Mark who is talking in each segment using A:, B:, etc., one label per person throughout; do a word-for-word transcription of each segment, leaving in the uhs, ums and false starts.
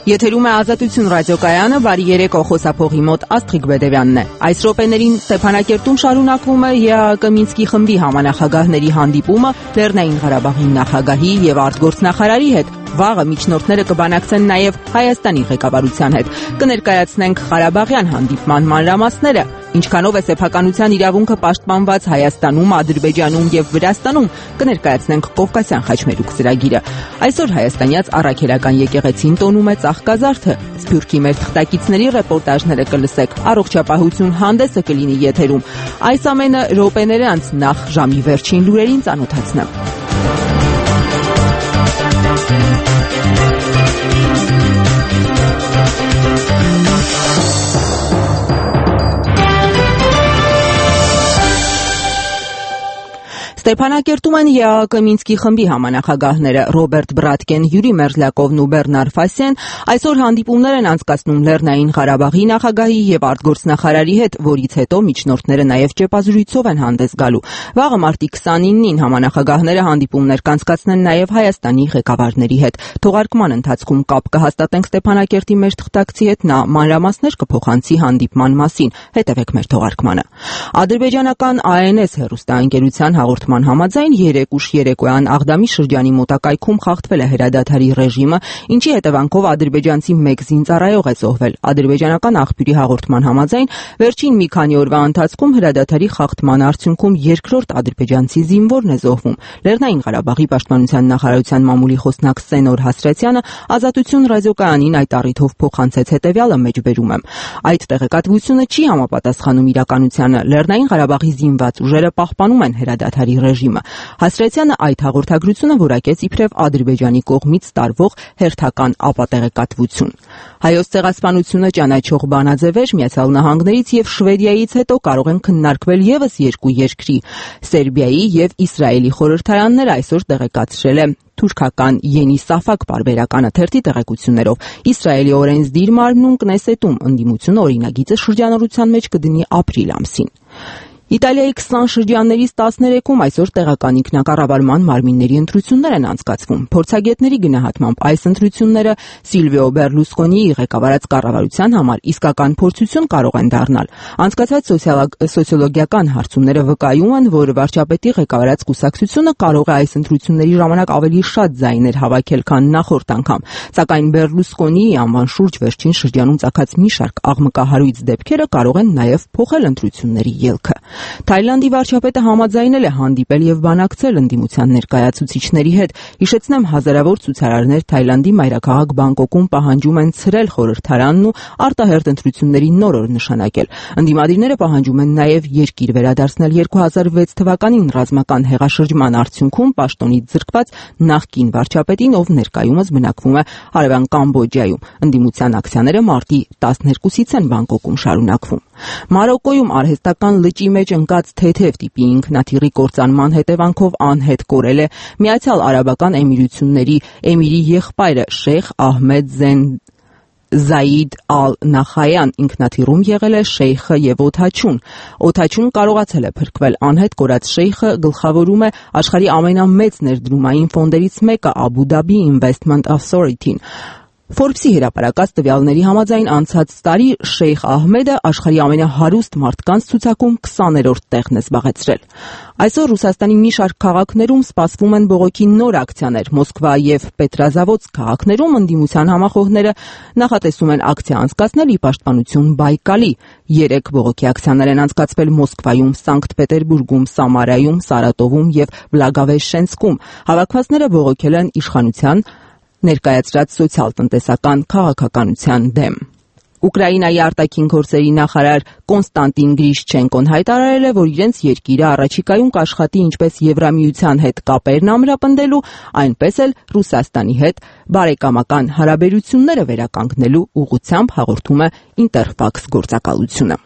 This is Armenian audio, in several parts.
A: Եթերում է Ազատություն ռադիոկայանը, բարի երեկո, խոսափողի մոտ Աստղիկ Բեդևյանն է։ Այս րոպեներին Ստեփանակերտում շարունակվում է ԵԱՀԿ Մինսկի խմբի համանախագահների հանդիպումը Լեռնային Ղարաբաղի նախագահի եւ արտգործնախարարի հետ։ Վաղը միջնորդները կբանակցեն նաև Հայաստանի ղեկավարության հետ։ Կներկայացնենք Ղարաբաղյան հանդիպման մանրամասները, ինչքանով է սեփականության իրավունքը պաշտպանված Հայաստանում, Ադրբեջանում եւ Վրաստանում, կներկայացնենք Կովկասյան խաչմերուկ ծրագիրը։ Այսօր հայաստանյաց առաքելական եկեղեցին տոնում է ծաղկազարդը։ Սփյուռքի մեր թղթակիցների ռեպորտաժները կլսեք, առողջապահություն հանդեսը կլինի եթերում։ Այս ամենը րոպեներ անց նախ ժամի վերջին լուրերին ծանոթացնեմ։ Ստեփանակերտում են ԵԱՀԿ Մինսկի խմբի համանախագահները Ռոբերտ Բրատկեն, Յուրի Մերզլյակովն ու Բեռնար Ֆասյան այսօր հանդիպումներ են անցկացնում Լեռնային Ղարաբաղի նախագահի եւ արտգործնախարարի հետ, որից հետո միջնորդները նաեւ ճեպազրույցով են հանդես գալու։ Վաղը մարտի քսանինին համանախագահները հանդիպումներ կանցկացնեն նաեւ Հայաստանի ղեկավարների հետ։ Թողարկման ընթացքում կապ կհաստատենք Ստեփանակերտի մեր թղթակցի հետ, նա մանրամասներ կփոխանցի հանդիպման մասին։ Հետևեք մեր թողարկմանը։ Ադրբեջանական A N S հեռուստաընկերության հաղորդման համաձայն երեք ուշ երեկոյան Աղդամի շրջանի մոտակայքում խախտվել է հրադադարի ռեժիմը, ինչի հետևանքով ադրբեջանցի մեկ զինծառայող է զոհվել։ Ադրբեջանական աղբյուրի հաղորդման համաձայն վերջին մի քանի օրվա ընթացքում հրադադարի խախտման արդյունքում երկրորդ ադրբեջանցի զինվորն է զոհվում։ Լեռնային Ղարաբաղի պաշտպանության նախարարության մամուլի խոսնակ Սենոր Հասրատյանը Ազատություն ռադիոկայանին այդ առիթով փոխանցեց հետևյալը, մեջբերում եմ. Այդ տեղեկատվությունը չի համապատասխանում իրականությանը։ Լեռնային Ղարաբաղի զինված ուժերը պահպանում են հրադադարի ռեժիմը։ Հասրատյանը այդ հաղորդագրությունը որակեց իբրև Ադրբեջանի կողմից տարվող հերթական ապատեղեկատվություն։ Հայոց ցեղասպանությունը ճանաչող բանաձևեր Միացյալ Նահանգներից եւ Շվեդիայից հետո կարող են քննարկվել եւս երկու երկրի՝ Սերբիայի եւ Իսրայելի խորհրդարանները այսօր տեղեկացրել է թուրքական Yeni Safak պարբերականը թերթի տեղեկություններով։ Իսրայելի օրենսդիր մարմնում Կնեսետում ընդդիմությունը օրինագիծը շրջանառության մեջ կդնի ապրիլ ամսին։ Իտալիայի քսան շրջաններից տասներեքում այսօր տեղական ինքնակառավարման մարմինների ընտրություններ են անցկացվում։ Փորձագետների գնահատմամբ այս ընտրությունները Սիլվիո Բերլուսկոնիի ղեկավարած կառավարության համար իսկական փորձություն կարող են դառնալ։ Անցկացված սոցիոլոգիական հարցումները վկայում են, որ վարչապետի ղեկավարած կուսակցությունը կարող է այս ընտրությունների ժամանակ ավելի շատ ձայներ հավաքել, քան նախորդ անգամ, սակայն Բերլուսկոնիի անվան շուրջ վերջին շրջանում ծագած մի շարք աղմկահարույց դեպքերը կարող են նաև փոխել ընտրությունների ելքը։ Թայլանդի վարչապետը համաձայնել է հանդիպել եւ բանակցել ընդդիմության ներկայացուցիչների հետ։ Հիշեցնեմ, հազարավոր ցուցարարներ Թայլանդի մայրաքաղաք Բանգկոկում պահանջում են ցրել խորհրդարանն ու արտահերթ ընտրությունների նոր օր նշանակել։ Ընդդիմադիրները պահանջում են նաեւ երկիր վերադարձնել երկու հազար վեց թվականին ռազմական հեղաշրջման արդյունքում պաշտոնից զրկված նախկին վարչապետին, ով ներկայումս բնակվում է Հարևան Կամբոջայում։ Ընդդիմության ակցիաները մարտի տասներկուսից են Բանգկոկում շարունակվում։ Մարոկկոյում արհեստական լճի մեջ ընկած թեթև տիպի ինքնաթիռի կործանման հետևանքով անհետ կորել է Միացյալ Արաբական Էմիրությունների էմիրի եղբայրը Շեյխ Ահմեդ Զեն Զայիդ Ալ-Նախայան։ Ինքնաթիռում եղել է շեյխը եւ օդաչուն։ Օդաչուն կարողացել է փրկվել։ Անհետ կորած շեյխը գլխավորում է աշխարհի ամենամեծ ներդրումային ֆոնդերից մեկը Abu Dhabi Investment Authority-ն։ Forbes-ի հրապարակած տվյալների համաձայն անցած տարի Շեյխ Ահմեդը աշխարհի ամենահարուստ մարդկանց ցուցակում քսաներորդ տեղն է զբաղեցրել։ Այսօր Ռուսաստանի մի շարք քաղաքներում սպասվում են բողոքի նոր ակցիաներ։ Մոսկվա եւ Պետրազավոդսկ քաղաքներում ընդդիմության համախոհները նախատեսում են ակցիա անցկացնել ի պաշտպանություն Բայկալի։ Երեք բողոքի ակցիաներ են անցկացվել Մոսկվայում, Սանկտ Պետերբուրգում, Սամարայում, Սարատովում եւ Բլագավեշչենսկում։ Հավաքվածները բողոքել են իշխանության ներկայացրած սոցիալ-տնտեսական քաղաքականության դեմ։ Ուկրաինայի արտաքին գործերի նախարար Կոնստանտին Գրիշչենկոն հայտարարել է, որ իրենց երկիրը առաջիկայում կաշխատի ինչպես Եվրամիության հետ կապերն ամրապնդելու, այնպես էլ Ռուսաստանի հետ բարեկամական հարաբերությունները վերականգնելու ուղղությամբ, հաղորդում է Ինտերֆաքս գործակալությունը։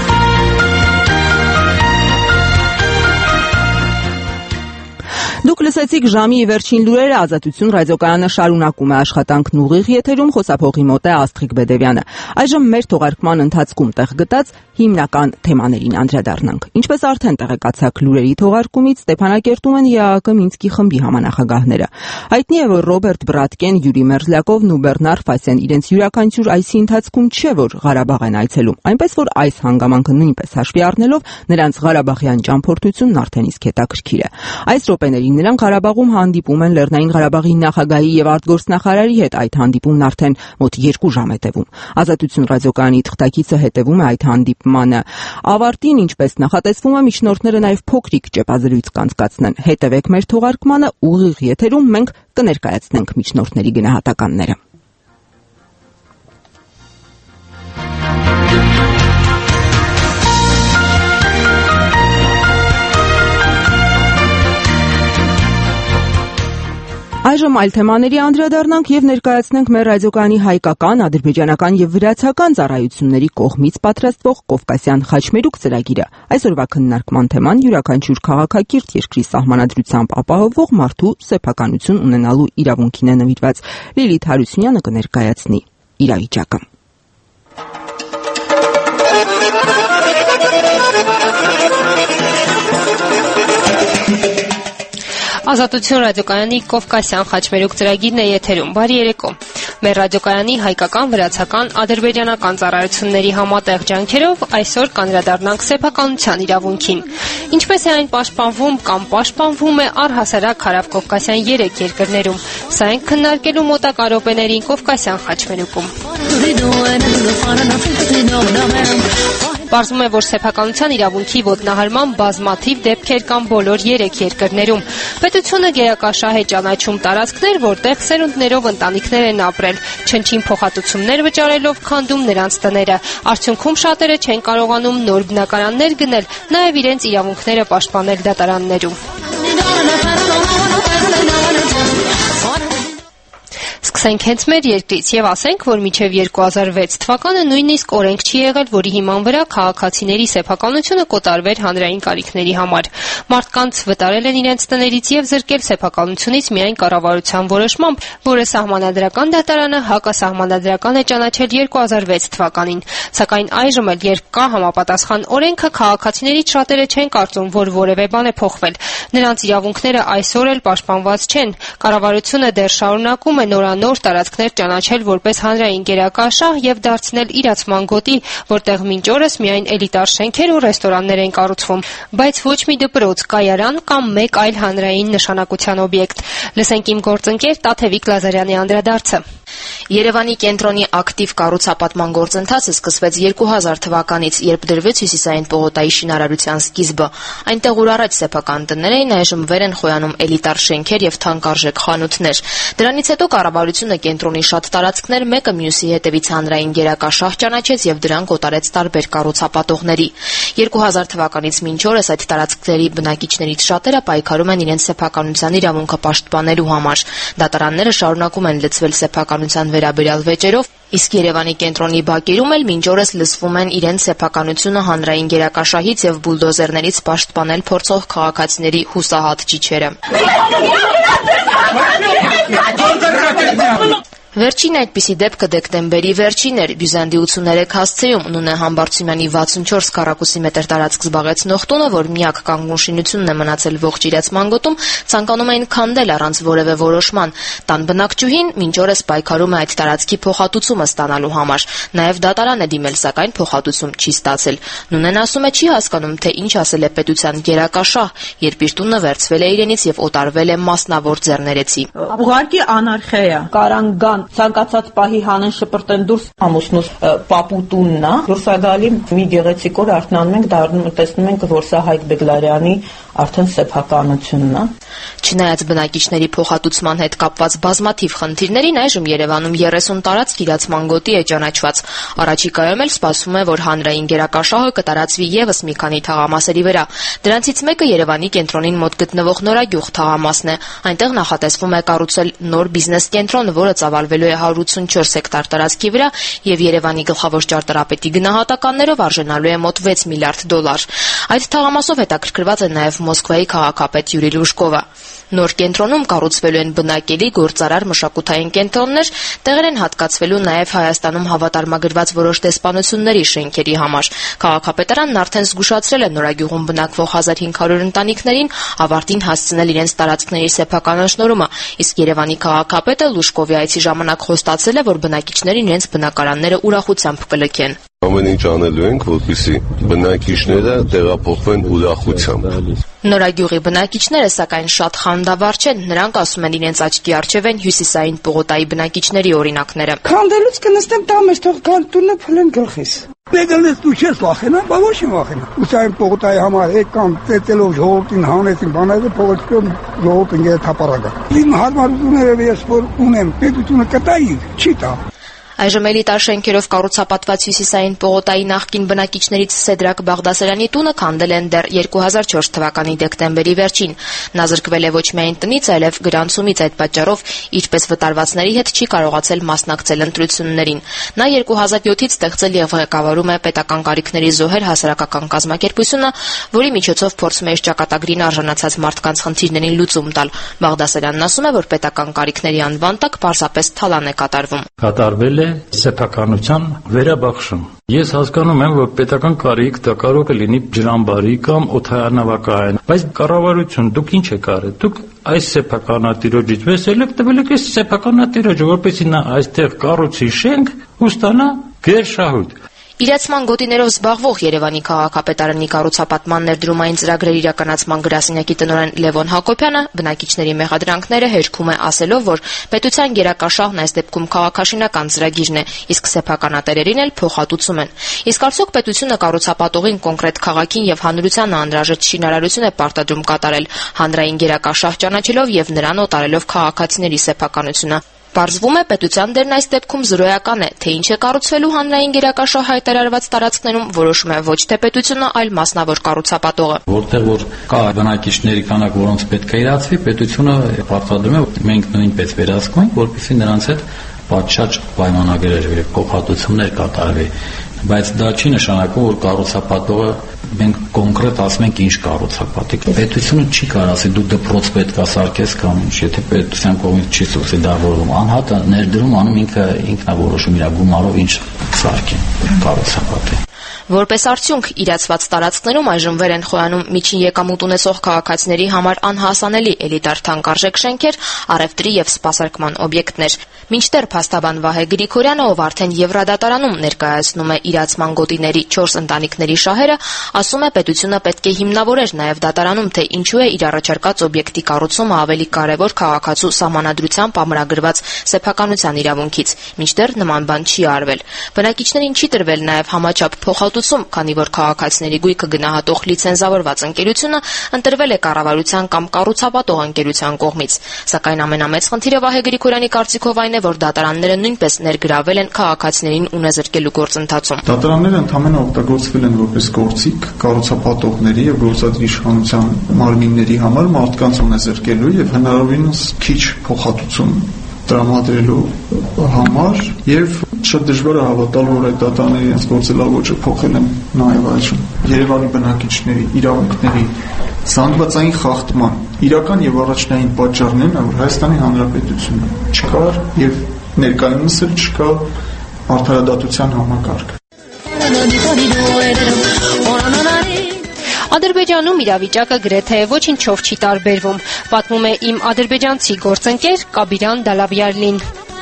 A: Դուք Լսեցիք ժամի վերջին լուրերը, Ազատություն ռադիոկայանը շարունակում է աշխատանքն ուղիղ եթերում, խոսափողի մոտ է Աստղիկ Բեդևյանը։ Այժմ մեր թողարկման ընթացքում տեղ գտած հիմնական թեմաներին անդրադառնանք։ Ինչպես արդեն տեղեկացաք լուրերի թողարկումից, Ստեփանակերտում են ԵԱՀԿ Մինսկի խմբի համանախագահները։ Հայտնի է, որ Ռոբերտ Բրատկեն, Յուրի Մերզլյակովն ու Բեռնար Ֆասեն իրենց յուրաքանչյուր այսի ընթացքում չէ, որ Ղարաբաղ են այցելում, այնպես որ այս հանգամանքը նույնպես հաշվի առնելով նրանց Ղարաբաղյան ճամփորդությունն արդեն իսկ հետաքրքիր է։ Այս րոպեներին նրանք Ղարաբաղում հանդիպում են Լեռնային Ղարաբաղի նախագահի եւ արտգործնախարարի հետ, այդ հանդիպումն արդեն մոտ երկու ժամ է տևում։ Ազատություն ռադիոկայանի թղթակիցը հետևում է այդ հանդիպմանը ավարտին, ինչպես նախատեսվում է, միջնորդները նաեւ փոքրիկ ճեպազրույց կանցկացնեն։ Հետևեք մեր թողարկմանը ուղիղ եթերում, մենք կներկայացնենք միջնորդների գնահատականները։ Այժմ այլ թեմաների անդրադառնանք եւ ներկայացնենք մեր ռադիոկայանի հայկական, ադրբեջանական եւ վրացական ծառայությունների կողմից պատրաստվող Կովկասյան խաչմերուկ ծրագիրը։ Այսօրվա քննարկման թեման յուրաքանչյուր քաղաքակիրթ երկրի սահմանադրությամբ ապահովող մարդու սեփականություն ունենալու իրավունքին է նվիրված։ Լիլիթ Հարությունյանը կներկայացնի իրավիճակը։
B: Ազատություն ռադիոկայանի Կովկասյան խաչմերուկ ծրագիրն է եթերում։ Բարի երեկո։ Մեր ռադիոկայանի հայկական, վրացական, ադրբեջանական ծառայությունների համատեղ ջանքերով այսօր կանդրադառնանք սեփականության իրավունքին։ Ինչպես է այն պաշտպանվում կամ պաշտպանվում է առհասարակ Հարավկովկասյան երեք երկրներում։ Սա ենք քննարկելու մոտակա րոպեներին Կովկասյան խաչմերուկում։ Պարզվում է, որ սեփականության իրավունքի ոտնահարման բազմաթիվ դեպքեր կան բոլոր երեք երկրներում։ Պետությունը գերակաշահ է ճանաչում տարածքներ, որտեղ սերունդներով ընտանիքներ են ապրել, չնչին փոխհատուցումներ վճարելով քանդում նրանց տները։ Արդյունքում շատերը չեն կարողանում նոր բնակարաններ գնել, նաև իրենց իրավունքները պաշտպանել դատարաններում։ Սկսենք հենց մեր երկրից եւ ասենք, որ մինչեւ երկու հազար վեց թվականը նույնիսկ օրենք չի եղել, որի հիման վրա քաղաքացիների սեփականությունը կոտարվեր հանրային կարիքների համար։ Մարդկանց վտարել են իրենց տներից եւ զրկել սեփականությունից միայն կառավարության որոշմամբ, որը սահմանադրական դատարանը հակասահմանադրական է ճանաչել երկու հազար վեց թվականին։ Սակայն այժմ էլ, երբ կա համապատասխան օրենքը, քաղաքացիներից շատերը չեն կարծում, որ որևէ բան է փոխվել։ Նրանց իրավունքները այսօր էլ պաշտպանված չեն։ Կառավարությունը դեռ շարունակում է նորանոր տարածքներ ճանաչել որպես հանրային գերակաշահ եւ դարձնել իրացման գոտի, որտեղ մինչ օրս միայն էլիտար շենքեր ու ռեստորաններ են կառուցվում, բայց ոչ մի դպրոց, կայարան կամ մեկ այլ հանրային նշանակության օբյեկտ։ Լսենք իմ գործընկեր Տաթևիկ Լազարյանի անդրադարձը։
C: Երևանի կենտրոնի ակտիվ կառուցապատման գործընթացը սկսվեց երկու հազար թվականից, երբ դրվեց Հյուսիսային պողոտայի շինարարության սկիզբը։ Այնտեղ ուր առաջ սեփական տներ էին, այժմ վեր են խոյանում էլիտար շենքեր եւ թանկարժեք խանութներ։ Դրանից հետո կառավարությունը կենտրոնի շատ տարածքներ մեկը մյուսի հետևից հանրային գերակաշահ ճանաչեց եւ դրանք օտարեց տարբեր կառուցապատողների։ երկու հազար թվականից մինչ օրս այդ տարածքների բնակիչներից շատերը պայքարում են իրենց սեփականության իրավունքը պաշտպանելու համար։ Դատարանները շարունակում են լծվել սեփականության վերաբերյալ վեճերով, իսկ Երևանի կենտրոնի բակերում էլ մինչ օրս լսվում են իրենց սեփականությունը հանրային գերակաշահից եւ բուլդոզերներից պաշտպանել փորձող քաղաքացիների հուսահատ ճիչերը։ Վերջին այդպիսի դեպքը դեկտեմբերի վերջին էր։ Բյուզանդիություններեք հասցեում Նունե Համբարձումյանի վաթսունչորս քառակուսի մետր տարածք զբաղեցնող տունը, որ միակ կանգուն շինությունն է մնացել ողջ իրացման գոտում, ցանկանում էին քանդել առանց որևէ որոշման։ Տան բնակչուհին մինչ օրս պայքարում է այդ տարածքի փոխհատուցումը ստանալու համար։ Նաև դատարան է դիմել, սակայն փոխհատուցում չի ստացել։ Նունեն ասում է, չի հասկանում, թե ինչ ասել է պետության գերակաշահ, երբ իր տունը վերցվել է իրենից եւ օտարվել է մասնավոր ձեռներեցի։
D: Ուղղակի անարխիա է։ Կարանգան ցանկացած պահի հանեն շպրտեն դուրս ամուսնուս պապուտունն է դուրս է գալի մի գեղեցիկ օր արթնանում ենք դառնում տեսնում ենք որ սա Հայկ Բեգլարյանի արդեն սեփականությունն է։
C: Չնայած բնակիչների փոխհատուցման հետ կապված բազմաթիվ խնդիրներին այժմ Երևանում երեսուն տարածք իրացման գոտի է ճանաչված։ Առաջիկայում էլ սպասվում է, որ հանրային գերակաշահը կտարածվի եւս մի քանի թաղամասերի վրա։ Դրանցից մեկը Երևանի կենտրոնին մոտ գտնվող Նորագյուղ թաղամասն է։ Այնտեղ նախատեսվում է կառուցել նոր բիզնես կենտրոն, որը ծավալվելու է հարյուր ութսունչորս հեկտար տարածքի վրա եւ Երևանի գլխավոր ճարտարապետի գնահատականներով արժանալու է մոտ վեց միլիարդ դոլար։ Այդ թաղամասով հետաքրքրված է նաեւ Մոսկվայի քաղաքապետ Յուրի Լուժկովը։ Նոր կենտրոնում կառուցվելու են բնակելի, գործարար, մշակութային կենտրոններ, տեղեր են հատկացվելու նաև Հայաստանում հավատարմագրված որոշ դեսպանությունների շենքերի համար։ Քաղաքապետարանն արդեն զգուշացրել է Նորագյուղում բնակվող հազար հինգ հարյուր ընտանիքներին ավարտին հասցնել իրենց տարածքների սեփականաշնորհումը, իսկ Երևանի քաղաքապետը Լուշկովի այցի ժամանակ խոստացել է, որ բնակիչներին իրենց բնակարանները ուրախությամբ կլքեն։
E: Ամեն ինչ անելու ենք, որպեսզի բնակիչները տեղափոխվեն ուրախությամբ։
C: Նորագյուղի բնակիչները սակայն շատ խանդավառ չեն, նրանք ասում են իրենց աչքի առջև են Հյուսիսային պողոտայի բնակիչների օրինակները։
F: Քանդելուց կնստեմ տամես, թող գան տունը փլեն գլխիս։ Դեգալես դու չես վախենա, բա ոչ եմ վախենա։ Հյուսիսային պողոտայի համար եկան ծեծելով ժողովրդին հանեցին, բաները փողոցում ժողովրդին գե թափառակա։ Իմ հարմարությունները ես որ ունեմ, պետությունը կտայի, չի տա։
C: Այժմ էլիտար շենքերով կառուցապատված Հյուսիսային պողոտայի նախկին բնակիչներից Սեդրակ Բաղդասարյանի տունը քանդել են դեռ երկու հազար չորս թվականի դեկտեմբերի վերջին։ Նա զրկվել է ոչ միայն տնից, այլև գրանցումից, այդ պատճառով ինչպես վտարվածների հետ չի կարողացել մասնակցել ընտրություններին։ Նա երկու հազար յոթից ստեղծել եւ ղեկավարում է պետական կարիքների զոհեր հասարակական կազմակերպությունը, որի միջոցով փորձում է իր ճակատագրին արժանացած մարդկանց խնդիրներին լուծում տալ։ Բաղդասարյանն ասում է, որ պետական կարիքների անվան տակ պարզապես թալան է կատարվում։
G: Կատարվել է սեփականության վերաբաշխում։ Ես հասկանում եմ, որ պետական կարիք դա կարող է լինի ջրամբարի կամ օդանավակայան, բայց կառավարություն դուք ինչ եք արել։ Դուք այս սեփականատիրոջից վեսել եք տվել եք այս սեփականատիրոջը, որպեսզի նա այստեղ կառուցի շենք ու ստանա գերշահույթ։
C: Իրացման գոտիներով զբաղվող Երևանի քաղաքապետարանի կառուցապատման ներդրումային ծրագրերի իրականացման գրասենյակի տնօրեն Լևոն Հակոբյանը բնակիչների մեղադրանքները հերքում է, ասելով, որ պետության գերակաշահն այս դեպքում քաղաքաշինական ծրագիրն է, իսկ սեփականատերերին էլ փոխհատուցում են։ Իսկ արդյոք պետությունը կառուցապատողին կոնկրետ քաղաքին եւ հանրությանը անհրաժեշտ շինարարություն է պարտադրում կատարել հանրային գերակաշահ ճանաչելով եւ նրան օտարելով քաղաքացիների սեփականությունը։ Պարզվում է, պետության դերն այս դեպքում զրոյական է, թե ինչ է կառուցվելու հանրային գերակաշահ հայտարարված տարածքներում որոշում է ոչ թե պետությունը, այլ մասնավոր կառուցապատողը։
G: Որտեղ որ կա բնակիչների քանակ, որոնց պետք է իրացվի, պետությունը պարտադրում է, մենք նույնպես վերահսկում ենք, որպեսզի նրանց հետ պատշաճ պայմանագրեր եւ փոխհատուցումներ կատարվի, բայց դա չի նշանակում, որ կառուցապատողը մենք կոնկրետ ասում ենք ինչ կառուցապատի։ Պետությունը չի կարող ասի դու դպրոց պետք է սարքես կամ ինչ, եթե պետության կողմից չի սուբսիդավորվում, անհատը ներդրում անում ինքը ինքնավորոշում իր գումարով ինչ սարքի կառուցապատի։
C: Որպես արդյունք, իրացված տարածքներում այժմ վեր են խոյանում միջին եկամուտ ունեցող քաղաքացիների համար անհասանելի էլիտար թանկարժեք շենքեր, առևտրի եւ սպասարկման օբյեկտներ։ Մինչդեռ փաստաբան Վահե Գրիգորյանը, ով արդեն Եվրադատարանում ներկայացնում է իրացման գոտիների չորս ընտանիքների շահերը, ասում է, պետությունը պետք է հիմնավորեր նաեւ դատարանում, թե ինչու է իր առաջարկած օբյեկտի կառուցումը ավելի կարեւոր քաղաքացու սահմանադրությամբ ամրագրված սեփականության իրավունքից։ Մինչդեռ նման բան չի արվել։ Բնակիչներին չի տրվել նաեւ համաչափ փոխհատուցում, քանի որ քաղաքացիների գույքը գնահատող լիցենզավորված ընկերությունը ընտրվել է կառավարության կամ կառուցապատող ընկերության կողմից։ Սակայն ամենամեծ խնդիրը Վահե Գրիգորյանի կարծիքով այն է, որ դատարանները նույնպես ներգրավել են քաղաքացիներին ունեզրկելու գործընթացում։
H: Դատարանները ընդհանրապես օգտագործվել են որպես գործիք կառուցապատողների եւ գործադիր իշխանության մարմինների համար մարդկանց ունեզրկելու եւ հնարավորինս քիչ փոխհատուցում տրամադրելու համար եւ շատ դժվար է հավատալ, որ այդ դատարանները իրենց գործելավոճը փոխել են նաեւ այժմ։ Երևանի բնակիչների իրավունքների զանգվածային խախտման իրական եւ առաջնային պատճառն է, որ Հայաստանի Հանրապետությունը չկար եւ ներկայումս էլ չկա արդարադատության համակարգ։
B: Ադրբեջանում իրավիճակը գրեթե ոչինչով չի տարբերվում, պատմում է իմ ադրբեջանցի գործընկեր Կաբիրան Դալավյարլին։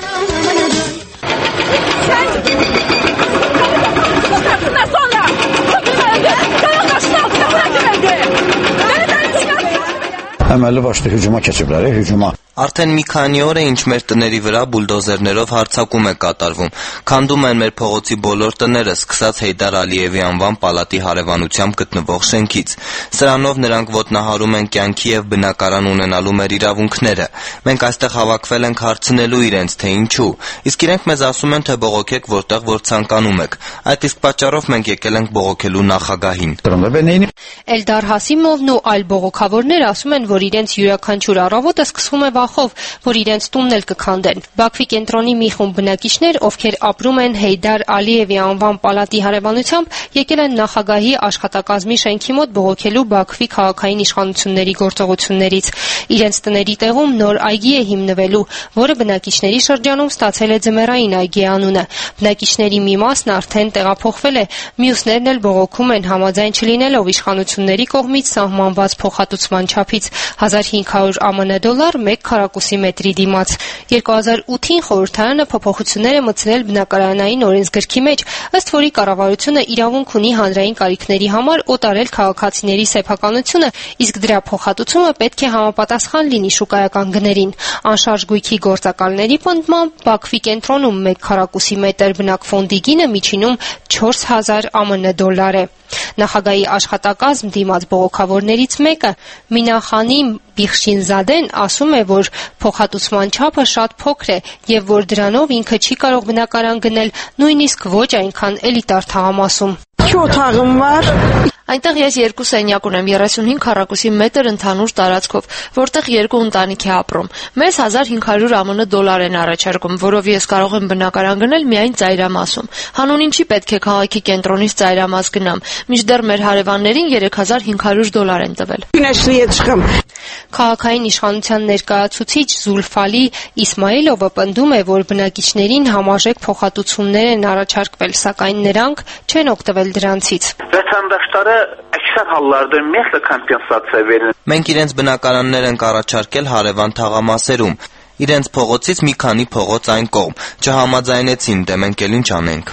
I: Əməlli başlı hücuma keçiblər, hücuma.
J: Արդեն մի քանի օր է, ինչ մեր տների վրա բուլդոզերներով հարձակում է կատարվում։ Քանդում են մեր փողոցի բոլոր տները, սկսած Հեյդար Ալիևի անվան պալատի հարևանությամբ գտնվող շենքից։ Սրանով նրանք ոտնահարում են կյանքի եւ բնակարան ունենալու մեր իրավունքները։ Մենք այստեղ հավաքվել ենք հարցնելու իրենց, թե ինչու։ Իսկ իրենք մեզ ասում են, թե բողոքեք որտեղ որ ցանկանում եք։ Այդ իսկ պատճառով մենք եկել ենք բողոքելու նախագահին։
B: Էլդար Հասիմովն ու այլ բողոքավորներ ասում են, որ իրենց յուրաքանչյուր առավոտը սկսվում է վախով, որ իրենց տունն էլ կքանդեն։ Բաքվի կենտրոնի մի խումբ բնակիչներ, ովքեր ապրում են Հեյդար Ալիևի անվան պալատի հարևանությամբ, եկել են նախագահի աշխատակազմի շենքի մոտ բողոքելու Բաքվի քաղաքային իշխանությունների գործողություններից։ Իրենց տների տեղում նոր այգի է հիմնվելու, որը բնակիչների շրջանում ստացել է ձմեռային այգի անունը։ Բնակիչների մի մասն արդեն տեղափոխվել է, մյուսներն էլ բողոքում են համաձայն չլինելով իշխանությունների կողմից սահմանված փոխհատուցման չափից հազար հինգ հարյուր ԱՄՆ դոլար մեկ քառակուսի մետրի դիմաց։ երկու հազար ութին խորհրդարանը փոփոխություններ է մտցրել բնակարանային օրենսգրքի մեջ, ըստ որի կառավարությունը իրավունք ունի հանրային կարիքների համար օտարել քաղաքացիների սեփականությունը, իսկ դրա փոխհատուցումը պետք է համապատասխան լինի շուկայական գներին։ Անշարժ գույքի գործակալների պնդմամբ Բաքվի կենտրոնում մեկ քառակուսի մետր բնակֆոնդի գինը միջինում չորս հազար ԱՄՆ դոլար է։ Նախագահի աշխատակազմ դիմաց բողոքավորներից մեկը Մինախանի Բիխշինզադեն ասում է, որ փոխհատուցման չափը շատ փոքր է եւ որ դրանով ինքը չի կարող բնակարան գնել նույնիսկ ոչ այնքան էլիտար թաղամասում։
C: Այնտեղ ես երկու սենյակ ունեմ, երեսունհինգ քառակուսի մետր ընդհանուր տարածքով, որտեղ երկու ընտանիք է ապրում։ Մեզ հազար հինգ հարյուր ԱՄՆ դոլար են առաջարկում, որով ես կարող եմ բնակարան գնել միայն ծայրամասում։ Հանուն ինչի պետք է քաղաքի կենտրոնից ծայրամաս գնամ, մինչդեռ մեր հարևաններին երեք հազար հինգ հարյուր դոլար են տվել։
B: Քաղաքային իշխանության ներկայացուցիչ Զուլֆալի Իսմայիլովը պնդում է, որ բնակիչներին համարժեք փոխհատուցումներ են առաջարկվել, սակայն նրանք չեն օգտվել դրանցից։
J: Մենք իրենց բնակարաններ ենք առաջարկել հարևան թաղամասերում, իրենց փողոցից մի քանի փողոց այն կողմ, չհամաձայնեցին, դե մենք էլ ինչ անենք։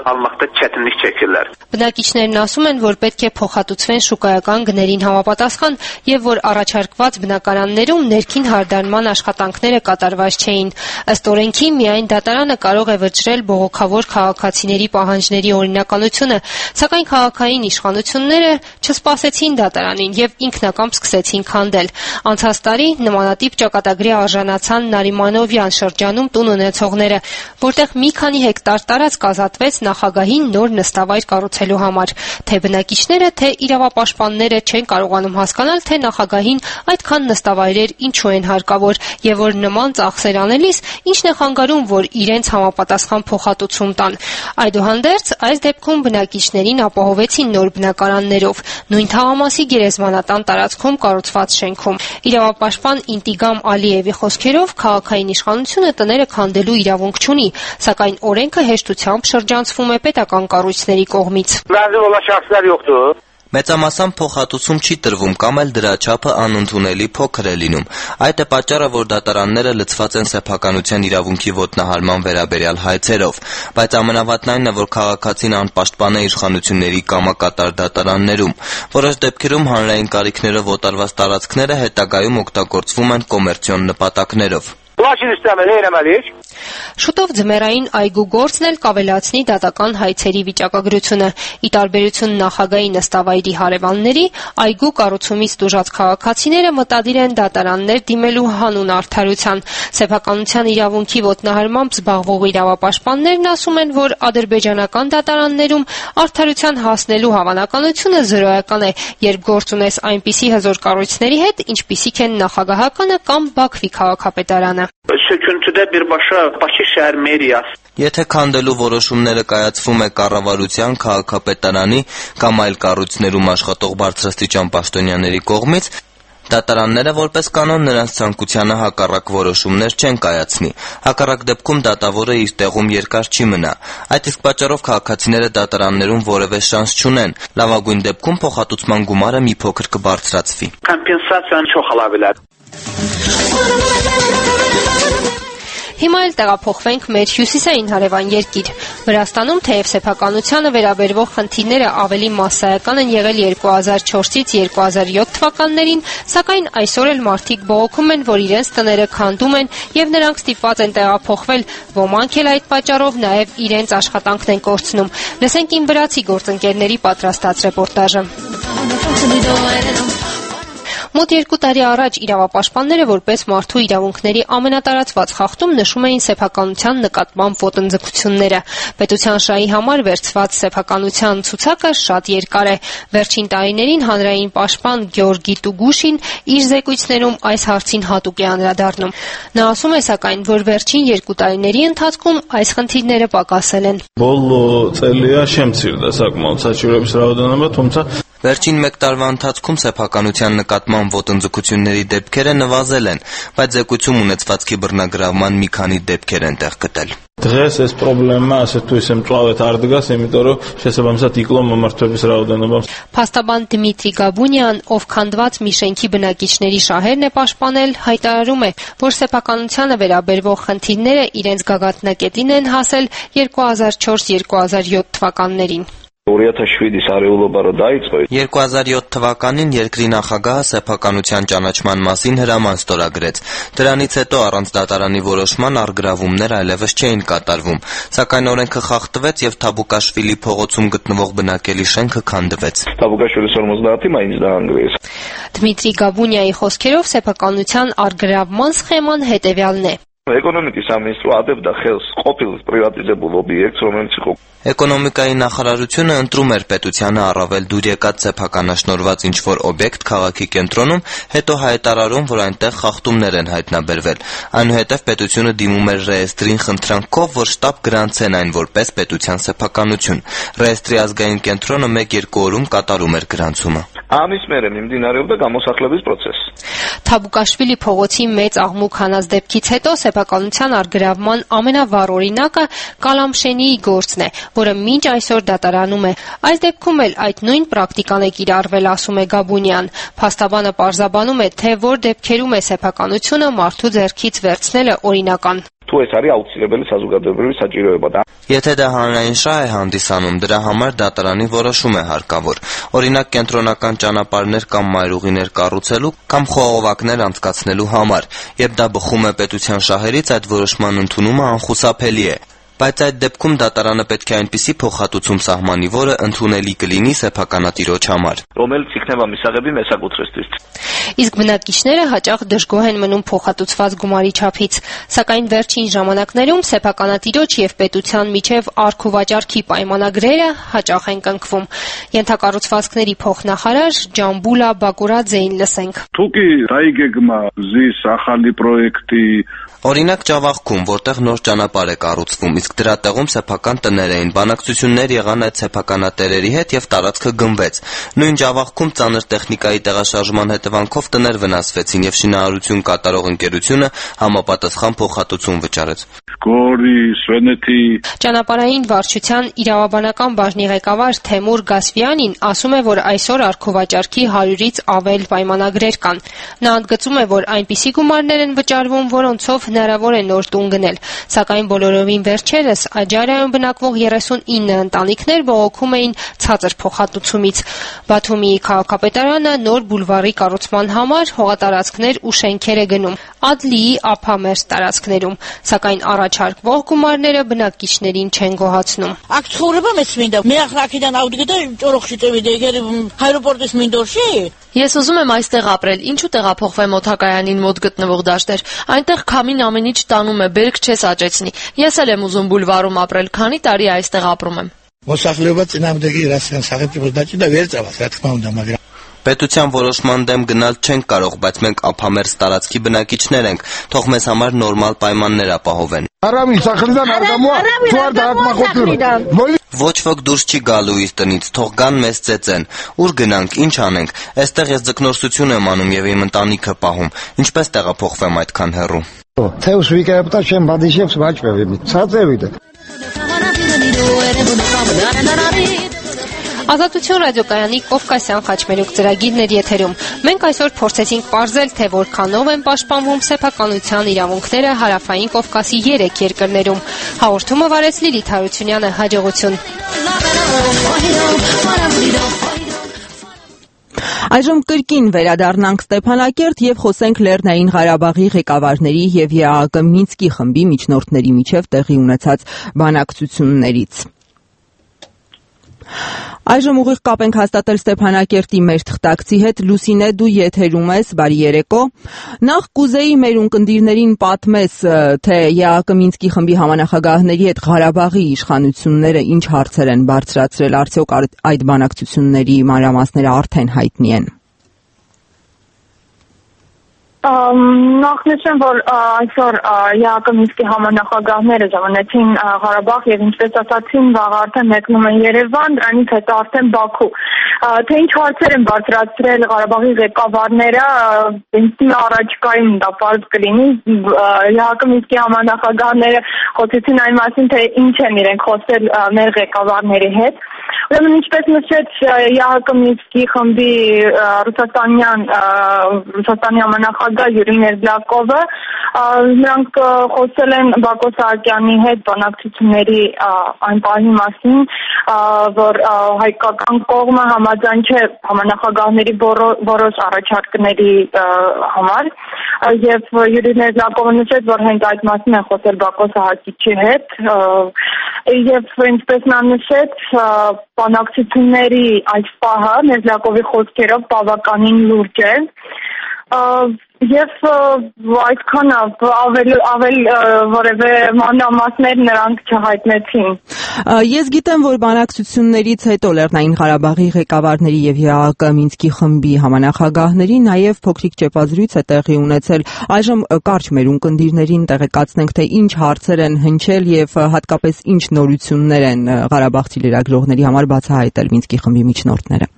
B: Բնակիչներն ասում են, որ պետք է փոխհատուցվեն շուկայական գներին համապատասխան եւ որ առաջարկված բնակարաններում ներքին հարդարման աշխատանքները կատարված չէին։ Ըստ օրենքի միայն դատարանը կարող է վճռել բողոքավոր քաղաքացիների պահանջների օրինականությունը, սակայն քաղաքային իշխանությունները չսպասեցին դատարանին եւ ինքնակամ սկսեցին քանդել։ Անցած տարի նմանատիպ ճակատագրի արժանացան Նարիմանովյան շրջանում տուն ունեցողները, որտեղ մի քանի հեկտար տարածք ազատվեց նախագահին նոր նստավայր կառուցելու համար։ Թե բնակիչները, թե իրավապաշտպանները չեն կարողանում հասկանալ, թե նախագահին այդքան նստավայրեր ինչու են հարկավոր եւ որ նման ծախսեր անելիս ինչն է խանգարում, որ իրենց համապատասխան փոխհատուցում տան։ Այդուհանդերձ, այս դեպքում բնակիչներին ապահովեցին նոր բնակարաններով, նույն թաղամասի գերեզմանատան տարածքում կառուցված շենքում։ Իրավապաշտպան Ինտիգամ Ալիևի խոսքերով քաղաքային իշխանությունը տները քանդելու իրավունք չունի, սակայն օրենքը հեշտությամբ շրջանցվում է պետական կառույցների կողմից։
J: Մեծամասամբ փոխհատուցում չի տրվում կամ էլ դրա չափը անընդունելի փոքր է լինում։ Այդ է պատճառը, որ դատարանները լցված են սեփականության իրավունքի ոտնահարման վերաբերյալ հայցերով, բայց ամենավատն այն է, որ քաղաքացին անպաշտպան է իշխանությունների կամակատար դատարաններում։ Որոշ դեպքերում հանրային կարիքներով օտարված տարածքները հետագայում օգտագործվում են կոմերցիոն նպատակներով։
B: Շուտով ձմեռային այգու գործն էլ կավելացնի դատական հայցերի վիճակագրությունը։ Ի տարբերություն նախագահի նստավայրի հարևանների, այգու կառուցումից տուժած քաղաքացիները մտադիր են դատարաններ դիմելու հանուն արդարության։ Սեփականության իրավունքի ոտնահարմամբ զբաղվող իրավապաշտպաններն ասում են, որ ադրբեջանական դատարաններում արդարության հասնելու հավանականությունը զրոյական է, երբ գործ ունես այնպիսի հզոր կառույցների հետ, ինչպիսիք են նախագահականը կամ Բաքվի քաղաքապետարանը։
J: Եթե քանդելու որոշումները կայացվում է կառավարության, քաղաքապետարանի կամ այլ կառույցներում աշխատող բարձրաստիճան պաշտոնյաների կողմից, դատարանները որպես կանոն նրանց ցանկությանը հակառակ որոշումներ չեն կայացնի։ Հակառակ դեպքում դատավորը իր տեղում երկար չի մնա։ Այդ իսկ պատճառով քաղաքացիները դատարաններում որևէ շանս չունեն։ Լավագույն դեպքում փոխհատուցման գումարը մի փոքր կբարձրացվի։
B: Հիմա էլ տեղափոխվենք մեր հյուսիսային հարևան երկիր։ Վրաստանում թեև սեփականությանը վերաբերվող խնդիրները ավելի մասսայական են եղել երկու հազար չորսից երկու հազար յոթ թվականներին, սակայն այսօր էլ մարդիկ բողոքում են, որ իրենց տները քանդում են եւ նրանք ստիպված են տեղափոխվել, ոմանք էլ այդ պատճառով նաեւ իրենց աշխատանքն են կորցնում։ Լսենք իմ վրացի գործընկերների պատրաստած ռեպորտաժը։ Մոտ երկու տարի առաջ իրավապաշտպանները որպես մարդու իրավունքների ամենատարածված խախտում նշում էին սեփականության նկատմամբ ոտնձգությունները։ Պետության շահի համար վերցված սեփականության ցուցակը շատ երկար է։ Վերջին տարիներին հանրային պաշտպան Գեորգի Տուգուշին իր զեկույցներում այս հարցին հատուկ է անդրադառնում։ Նա ասում է սակայն, որ վերջին երկու տարիների ընթացքում այս խնդիրները պակասել են։
K: Բոլո ծելիա շեմցիրდა საკმაოდ საჩივრების რაოდენობა, თუმცა
J: Վերջին մեկ տարվա ընթացքում սեփականության նկատմամբ ոտնձգությունների դեպքերը նվազել են, բայց զեկույցում ունեցվածքի բռնագրավման մի քանի դեպքեր են տեղ գտել։
K: Დღეს ეს პრობლემა ასე თუ ისე მწვავედ არ დგას, იმიტომ რომ შესაბამისად იკლო მომართვების რაოდენობა
B: Փաստաբան Դմիտրի Գաբունյան, ով քանդված մի շենքի բնակիչների շահերն է պաշտպանել, հայտարարում է, որ սեփականությանը վերաբերվող խնդիրները իրենց գագաթնակետին են հասել երկու հազար չորս երկու հազար յոթ թվականներին։
J: երկու հազար յոթ թվականին երկրի նախագահը սեփականության ճանաչման մասին հրաման ստորագրեց։ Դրանից հետո առանց դատարանի որոշման առգրավումներ այլևս չէին կատարվում, սակայն օրենքը խախտվեց եւ Թաբուկաշվիլի փողոցում գտնվող բնակելի շենքը քանդվեց։
B: Դմիտրի Գաբունյայի խոսքերով սեփականության առգրավման սխեման հետեւյալն է։
L: Էկոնոմիկայի სამინისტრო ադებდა ხელს ყოფილ պրիվատիզებულ օբյեկտს, რომელიც იყო
J: Էկոնոմիկայի նախարարությունը ընտրում էր պետությանը առավել դուր եկած սեփականաշնորհված ինչ-որ օբյեկտ քաղաքի կենտրոնում, հետո հայտարարում, որ այնտեղ խախտումներ են հայտնաբերվել։ Այնուհետև պետությունը դիմում էր ռեեստրին խնդրանքով, որ շտապ գրանցեն այն որպես պետության սեփականություն։ Ռեեստրի ազգային կենտրոնը մեկ-երկու օրում կատարում էր գրանցումը։
L: Ամիս մերը მიმდინარეობდა გამოსახლების process։
B: Թաբուկաշվիլի փողոցի մեծ աղմուկ հանած դեպքից հետո սեփականության առգրավման ամենավառ օրինակը Կալամշենիի գործն է, որը մինչ այսօր դատարանում է։ Այս դեպքում էլ այդ նույն պրակտիկան է կիրառվել, ասում է Գաբունյան։ Փաստաբանը պարզաբանում է, թե որ դեպքերում է սեփականությունը մարդու ձեռքից վերցնելը օրինական։
L: Თუ ეს არის აუცილებელი საზოგადოებრივი საჭიროება.
J: Եթե դա հանրային շահ է հանդիսանում, դրա համար դատարանի որոշում է հարկավոր։ Օրինակ կենտրոնական ճանապարհներ կամ մայրուղիներ կառուցելու կամ խողովակներ անցկացնելու համար, երբ դա բխում է պետության շահերից, այդ որոշման ընդունումը անխուսափելի է։ Բայց այդ դեպքում դատարանը պետք է այնպիսի փոխհատուցում սահմանի, որը ընդունելի կլինի սեփականատիրոջ համար։
L: Რომელიც იქნება միսაღები մեսակუთრესთვის։
B: Իսկ բնակիչները հաճախ դժգոհ են մնում փոխհատուցված գումարի չափից, սակայն վերջին ժամանակներում սեփականատիրոջ եւ պետության միջև արխուվաճառքի պայմանագրերը հաճախ են կնքվում։ Ենթակառուցվածքների փոխնախարար Ջամբուլա Բակուրաձեին լսենք։
M: Թուկի դայգեգմա զիս ախալի պրոյեկտի
J: Օրինակ Ջավախքում, որտեղ նոր ճանապարհ է կառուցվում, իսկ դրա տեղում սեփական տներ էին, բանակցություններ եղան այդ սեփականատերերի հետ եւ տարածքը գնվեց։ Նույն Ջավախքում ծանր տեխնիկայի տեղաշարժման հետևանքով տներ վնասվեցին եւ շինարարություն կատարող ընկերությունը համապատասխան փոխհատուցում վճարեց։
M: Գորի, Սվենեթի
B: Ճանապարհային վարչության իրավաբանական բաժնի ղեկավար Թեմուր Գասվյանին ասում է, որ այսօր արխուվաճառքի հարյուրից ավել պայմանագրեր կան։ Նա ընդգծում է, որ այնպիսի գումարներ են վճարվում, որոնցով հնարավոր է նոր տուն գնել, սակայն բոլորովին վերջերս Աջարայում բնակվող երեսունինը ընտանիքներ բողոքում էին ցածր փոխհատուցումից։ Բաթումիի քաղաքապետարանը նոր բուլվարի կառուցման համար հողատարածքներ ու շենքեր է գնում Ադլիի ափամերձ տարածքներում, սակայն առաջարկվող գումարները բնակիչներին չեն գոհացնում։
N: Ես ուզում եմ այստեղ ապրել, ինչու տեղափոխվեմ օդակայանին մոտ գտնվող դաշտեր։ Այնտեղ քամին ամեն ինչ տանում է, բերք չես աճեցնի։ Ես էլ եմ ուզում բուլվարում ապրել, քանի տարի այստեղ ապրում եմ։
J: Պետության որոշման դեմ գնալ չենք կարող, բայց մենք ափամերձ տարածքի բնակիչներ ենք, թող մեզ համար նորմալ պայմաններ ապահովեն։ Ոչ ոք դուրս չի գալու իր տնից, թող գան մեզ ծեծեն։ Ուր գնանք, ինչ անենք։ Այստեղ ես ձկնորսություն եմ անում եւ իմ ընտանիքը պահում։ Ինչպես տեղափոխվեմ այդքան հեռու։
F: Թեուս վիկայապտա չեմ բադիշեփս վաճվի։ Ցածևիդը։
B: Ազատություն ռադիոկայանի Կովկասյան խաչմերուկ ծրագիրն էր եթերում։ Մենք այսօր փորձեցինք պարզել, թե որքանով են պաշտպանվում սեփականության իրավունքները Հարավային Կովկասի երեք երկրներում։ Հաղորդումը վարեց Լիլիթ Հարությունյանը, հաջողություն։
A: Այժմ կրկին վերադառնանք Ստեփանակերտ եւ խոսենք Լեռնային Ղարաբաղի ղեկավարների եւ ԵԱՀԿ Մինսկի խմբի միջնորդների միջև տեղի ունեցած բանակցություններից։ Այժմ ուղիղ կապ ենք հաստատել Ստեփանակերտի մեր թղթակցի հետ։ Լուսինե, դու եթերում ես, բարի երեկո։ Նախ կուզեի մեր ունկնդիրներին պատմես, թե ԵԱԿ Մինսկի խմբի համանախագահների հետ Ղարաբաղի իշխանությունները ինչ հարցեր են բարձրացրել, արդյոք այդ բանակցությունների մանրամասները արդեն հայտնի են։
O: Նախ նշեմ, որ այսօր ԵԱԿ Մինսկի համանախագահները ժամանեցին Ղարաբաղ եւ ինչպես ասացին, վաղ արդեն մեկնում են Երևան, դրանից հետո արդեն Բաքու։ Թե ինչ հարցեր են բարձրացրել Ղարաբաղի ղեկավարները, ինձ առաջկայում դա պարզ կլինի։ ԵԱԿ Մինսկի համանախագահները խոսեցին այն մասին, թե ինչ են իրենք խոսել մեր ղեկավարների հետ։ Ուրեմն ինչպես նշեց ԵԱՀԿ Մինսկի խմբի ռուսաստանյան ռուսաստանի համանախագահ Յուրի Մերզլակովը, նրանք խոսել են Բակո Սահակյանի հետ բանակցությունների այն պահի մասին, որ հայկական կողմը համաձայն չէ համանախագահների որոշ առաջարկների համար, եւ Յուրի Մերզլակովը նշեց, որ հենց այդ մասին են խոսել Բակո Սահակիչի հետ, եւ ինչպես նա նշեց, բանակցությունների այս պահը Մերզլակովի խոսքերով բավականին լուրջ է, եւ այսքանը ավել ավել որևէ մանրամասներ նրանք չհայտնեցին։
A: Ես գիտեմ, որ բանակցություններից հետո Լեռնային Ղարաբաղի ղեկավարների եւ ԵԱՀԿ Մինսկի խմբի համանախագահների նաեւ փոքրիկ ճեպազրույց է տեղի ունեցել։ Այժմ կարճ մեր ունկնդիրներին տեղեկացնենք, թե ինչ հարցեր են հնչել եւ հատկապես ինչ նորություններ են Ղարաբաղցի լրագրողների համար բացահայտել Մինսկի խմբի միջնորդները։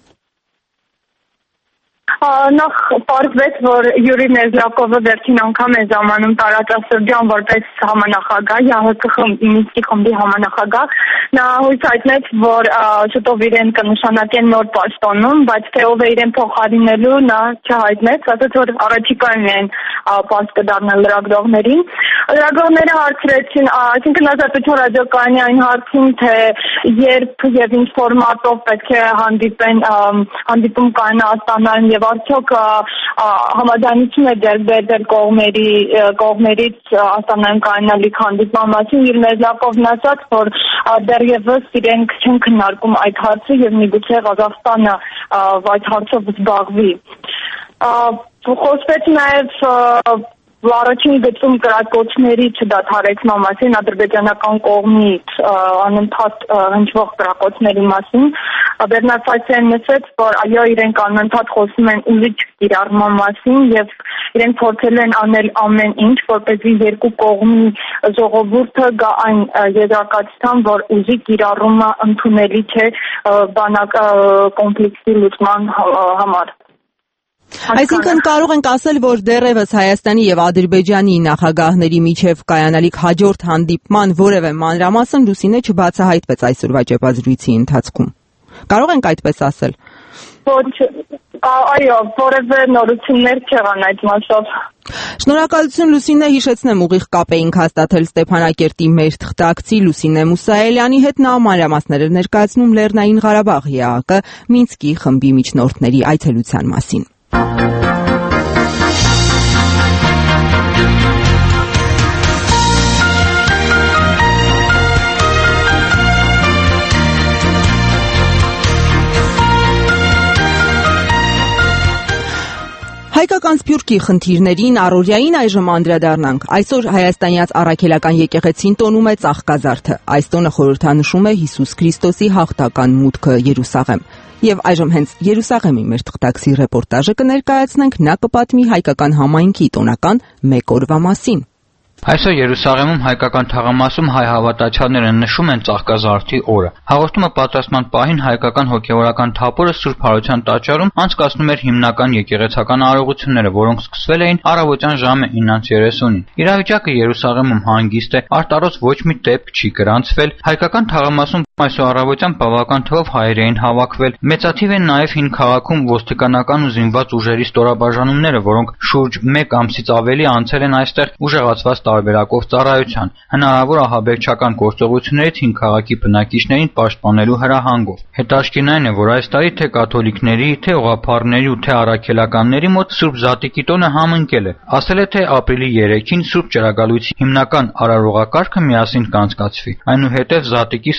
O: Նախ պարզվեց, որ Յուրի Մերզլակովը վերջին անգամ է ժամանում տարածաշրջան որպես համանախագահ, ԵԱՀԿ Մինսկի խմբի համանախագահ, նա հույս հայտնեց, որ շուտով իրեն կնշանակեն նոր պաշտոնում, բայց թե ով է իրեն փոխարինելու, նա չհայտնեց, ասաց, որ առաջիկայում են պարզ կդառնալ լրագրողներին։ Լրագրողները հարցրեցին, այսինքն Ազատություն ռադիոկայանի այն հարցին, թե երբ եւ ինչ ֆորմատով պետք է հանդիպեն, հանդիպում կայանա Աստանայում եւ արդյոք համաձայնություն է ձեռք բերվել կողմերի կողմերից Աստանայում կայանալիք հանդիպման մասին։ Յուրի Մերզլակովն ասաց, որ դեռևս իրենք չեն քննարկում այդ հարցը եւ միգուցե Ղազախստանը այդ հարցով զբաղվի։ Խոսվեց նաեւ Առաջին գծում կրակոցների չդադարեցման մասին, ադրբեջանական կողմից անընդհատ հնչվող կրակոցների մասին, Բերնարդ Ֆայսյանն նշեց, որ այո, իրենք անընդհատ խոսում են ուժի կիրառման մասին եւ իրենք փորձել են անել ամեն ինչ, որպեսզի երկու կողմի ժողովուրդը գա այն եզրակացության, որ ուժի կիրառումը ընդունելի չէ բանակ կոմպլեքսի լուծման համար։
A: Այսինքն կարող ենք ասել, որ դեռևս Հայաստանի եւ Ադրբեջանի նախագահների միջև կայանալիք հաջորդ հանդիպման որևէ մանրամասն Լուսինե չբացահայտվեց այսօրվա ճեպազրույցի ընթացքում։ Կարող ենք այդպես ասել։
O: Ոչ, այո, որևէ նորություններ չեղան այդ մասով։
A: Շնորհակալություն Լուսինե, հիշեցնեմ ուղիղ կապ էինք հաստատել Ստեփանակերտի մեր թղթակցի Լուսինե Մուսայելյանի հետ, նա մանրամասներ էր ներկայացնում Լեռնային Ղարաբաղ ԵԱՀԿ Մինսկի խմբի միջնորդների այցելության մասին։ Հայկական սփյուռքի խնդիրներին առօրյային այժմ անդրադառնանք։ Այսօր հայաստանյաց առաքելական եկեղեցին տոնում է Ծաղկազարդը։ Այս տոնը խորհրդանշում է Հիսուս Քրիստոսի հաղթական մուտքը Երուսաղեմ։ Եվ այժմ հենց Երուսաղեմի մեր թղթակցի ռեպորտաժը կներկայացնենք, նա կպատմի հայկական համայնքի տոնական մեկ օրվա մասին։
P: Այսօր Երուսաղեմում հայկական թաղամասում հայ հավատացյալները նշում են Ծաղկազարդի օրը։ Հաղորդումը պատրաստման պահին հայկական հոգևորական թափորը Սուրբ Հարության տաճարում անցկացնում էր հիմնական եկեղեցական արարողությունները, որոնք սկսվել էին առավոտյան ժամը ինը երեսունին։ Իրավիճակը Երուսաղեմում հանգիստ է, արտարոց ոչ մի դեպք չի գրանցվել։ Հայկական թաղամասում այսօր առավոտյան բավական թվով հայեր էին հավաքվել։ Մեծաթիվ են նաև հին քաղաքում ոստիկանական ու զինված ուժերի ստորաբաժանումները, որոնք շուրջ մեկ ամսից ավելի անցել են այստեղ ուժեղացված տարբերակով ծառայության, հնարավոր ահաբեկչական գործողություններից հին քաղաքի բնակիչներին պաշտպանելու հրահանգով։ Հետաքրքիրն այն է, որ այս տարի թե կաթոլիկների, թե ուղղափառների ու թե առաքելականների մոտ Սուրբ Զատիկի տոնը համընկել է։ Ասել է, թե ապրիլի երեքին Սուրբ Ճրագալույցի հիմնական արարողակարգը միասին կանցկացվի։ Այնուհետև Զատիկի Սուրբ տոնը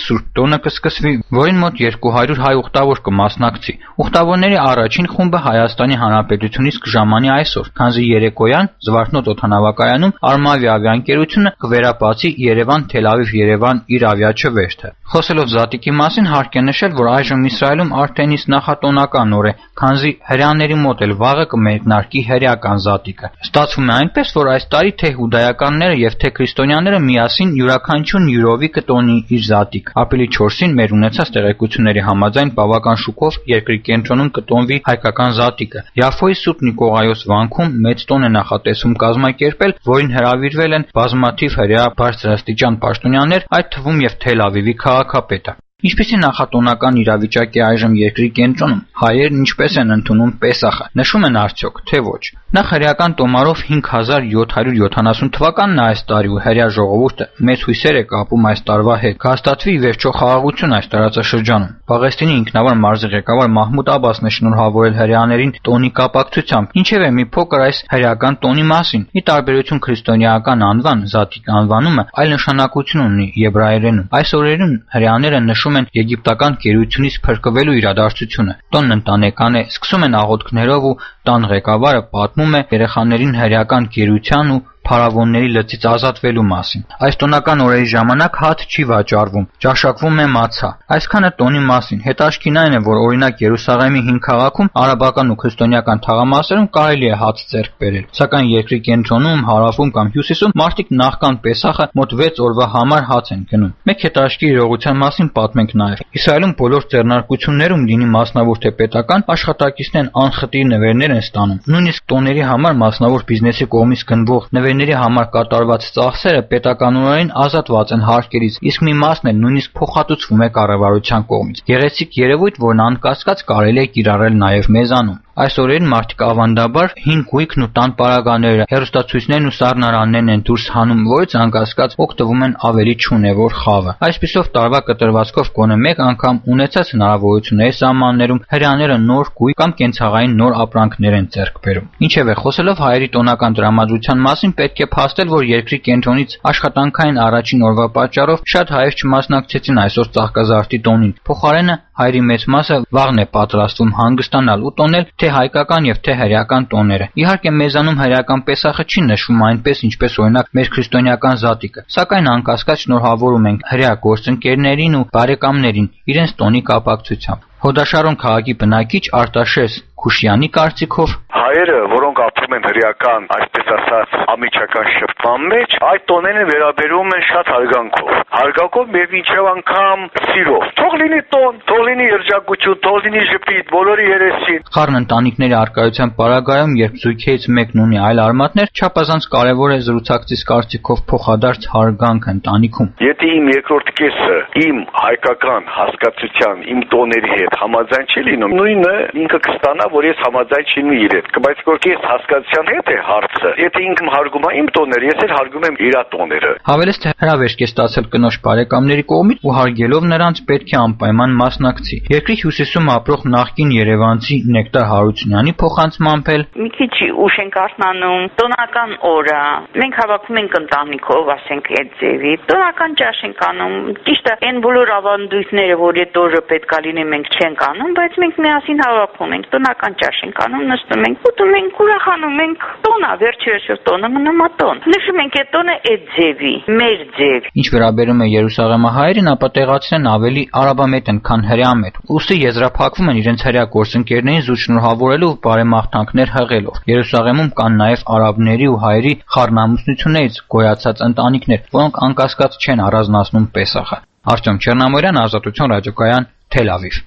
P: տոնը կսկսվի, որին մոտ երկու հարյուր հայ ուխտավոր կմասնակցի։ Ուխտավորների առաջին խումբը Հայաստանի Հանրապետությունից կժամանի այսօր, քանզի երեկոյան Զվարթնոց օդանավակայանում Արմավի ավիաընկերությունը կվերապացի Երևան-Թել Ավիվ-Երևան իր ավիաչվերթը։ Խոսելով Զատիկի մասին հարկ է նշել, որ այժմ Իսրայելում արդեն իսկ նախատոնական օր է, քանզի հրեաների մոտ էլ վաղը կմեկնարկի հրեական Զատիկը։ Ստացվում է այնպես, որ այս տարի թե հուդայականները եւ թե քրիստոնյաները միասին յուրաքանչյուրն յուրովի կտոնի իր Զատիկ։ Ապրիլի չորսին մեր ունեցած տեղեկությունների համաձայն բավական շուկով երկրի կենտրոնում կտոնվի հայկական Զատիկը։ Յաֆոյի Սուրբ Նիկողայոս վանքում մեծ տոն է նախատեսում կազմակերպել, որին հրավիրվել են բազմաթիվ հրեա բարձրաստիճան պաշտոնյաներ, այդ թվում եւ Թել Ավիվի քաղաքապետը։ Ինչպիսի նախատոնական իրավիճակ է այժմ երկրի կենտրոնում, հայերն ինչպես են ընդունում Պեսախը, նշում են արդյոք, թե ոչ։ Նախ հրեական տոմարով հինգ հազար յոթ հարյուր յոթանասուն թվականն է այս տարի ու հրեա ժողովուրդը մեծ հույսեր է կապում այս տարվա հետ, կհաստատվի ի վերջո խաղաղություն այս տարածաշրջանում։ Պաղեստինի ինքնավար մարզի ղեկավար Մահմուդ Աբասն է շնորհավորել հրեաներին տոնի կապակցությամբ, ինչևէ մի փոքր այս հրեական տոնի մասին։ Ի տարբերություն քրիստոնեական անվան, Զատիկ անվանումը այլ նշանակություն ունի եբրայերենում։ Այս օրերին հրեաները նշում են եգիպտական գերությունից փրկվելու իրադարձությունը։ Տոնն ընտանեկան է, սկսում են աղոթքներով ու տան ղեկավարը պատմում է երեխաներին հրեական գերության ու փարավոնների լծից ազատվելու մասին։ Այս տոնական օրերի ժամանակ հաց չի վաճառվում, ճաշակվում է մացա։ Այսքանը տոնի մասին։ Հետաքրքիրն այն է, որ օրինակ Երուսաղեմի հին քաղաքում արաբական ու քրիստոնեական թաղամասերում կարելի է հաց ձեռք բերել, սակայն երկրի կենտրոնում, հարավում կամ հյուսիսում մարդիկ նախքան Պեսախը մոտ վեց օրվա համար հաց են գնում։ Մեկ հետաքրքիր իրողության մասին պատմենք նաև։ Իսրայելում բոլոր ձեռնարկություններում, լինի մասնավոր թե պետական, աշխատակիցներն անխտիր նվերներ են ստանում։ Նույնիսկ տոների համար մասնավոր բիզնեսի կողմից գնվող նվերների համար կատարված ծախսերը պետականորեն ազատված են հարկերից, իսկ մի մասն էլ նույնիսկ փոխհատուցվում է կառավարության կողմից։ Գեղեցիկ երևույթ, որն անկասկած կարելի է կիրառել նաև մեզանում։ Այս օրերին մարդիկ ավանդաբար հին գույքն ու տան պարագաները, հեռուստացույցներն ու սառնարաններն են դուրս հանում, որից անկասկած օգտվում են ավելի չունևոր խավը։ Այսպիսով տարվա կտրվածքով գոնե մեկ անգամ ունեցած հնարավորությունների սահմաններում հրեաները նոր գույք կամ կենցաղային նոր ապրանքներ են ձեռք բերում։ Ինչևէ, խոսելով հայերի տոնական տրամադրության մասին, պետք է փաստել, որ երկրի կենտրոնից աշխատանքային առաջին օրվա պատճառով շատ հայեր չմասնակցեցին այսօր ծաղկազարդի տոնին։ Փոխարենը հայերի մեծ մասը վաղն է պատրաստվում հանգստանալ ու տոնել թե հայկական եւ թե հրեական տոները։ Իհարկե մեզանում հրեական Պեսախը չի նշվում այնպես, ինչպես օրինակ մեր քրիստոնեական Զատիկը, սակայն անկասկած շնորհավորում ենք հրեա գործընկերներին ու բարեկամներին իրենց տոնի կապակցությամբ։ Հոդաշարոն քաղաքի բնակիչ Արտաշես Քուշյանի կարծիքով
L: հայերը, որոնք ապրում են հրեական, այսպես ասած, ամիջական շփման մեջ, այդ տոներն վերաբերում են շատ հարգանքով։ Հարգանքով եւ ինչեւ անգամ սիրով։ Թող լինի տոն, թող լինի երջանկություն, թող լինի ժպիտ, բոլորի երեսին։
P: Խառն ընտանիքների առկայության պարագայում, երբ զույգերից մեկն ունի այլ արմատներ, չափազանց կարևոր է զրուցակցից կարծիքով փոխադարձ հարգանք ընտանիքում։
L: Եթե իմ երկրորդ կեսը իմ հայկական հասկացության, իմ տոների հետ համաձայն չի լինում, նույնը ինքը կստանա, որ ես համաձայն չլինի իր հետ։ Բայց որ ես հասկացության հետ է հարցը։ Եթե ինքն հարգում է իմ տոները, ես էլ հարգում եմ իր տոները։
P: Հավելեց, թե հրավերք է ստացել կնոջ բարեկամների կողմից ու հարգելով նրանց պետք է անպայման մասնակցի։ Երկրի հյուսիսում ապրող նախկին երևանցի Նեկտար Հարությունյանի փոխանցմամբ էլ
Q: մի քիչ ուշ ենք արթնանում, տոնական օրը, մենք հավաքվում ենք ընտանիքով, ասենք այդ ձևի, տոնական ճաշ ենք անում, ճիշտ է, այն բոլոր ավանդույթները, որ այդ օրը պետք է լինի, մենք չենք անում, բայց մենք միասին հավաքվում ենք, տոնական ճաշ ենք անում, նստում ենք, ուտում ենք, ուրախանում ենք, տոնը, վերջերս տոնը մնում է տոն։ Նշում ենք այդ տոնը այդ ձևի, մեր ձև։
P: Ինչ վերաբերում է Երուսաղեմահայերին, ապա տեղացիներն ավելի արաբամետ են, քան հրեամետ։ Ուստի եզրափակվում են իրենց հրեա գործընկերներին զուտ շնորհավորելու ու բարեմաղթանքներ հղելով։ Երուսաղեմում կան նաև արաբների ու հայերի խառնամուսնություններից գոյացած ընտանիքներ, որոնք անկասկած չեն առանձնացնում Պեսախը։ Արտյոմ Չեռնամորյան, Ազատություն ռադիոկայան, Թել Ավիվ։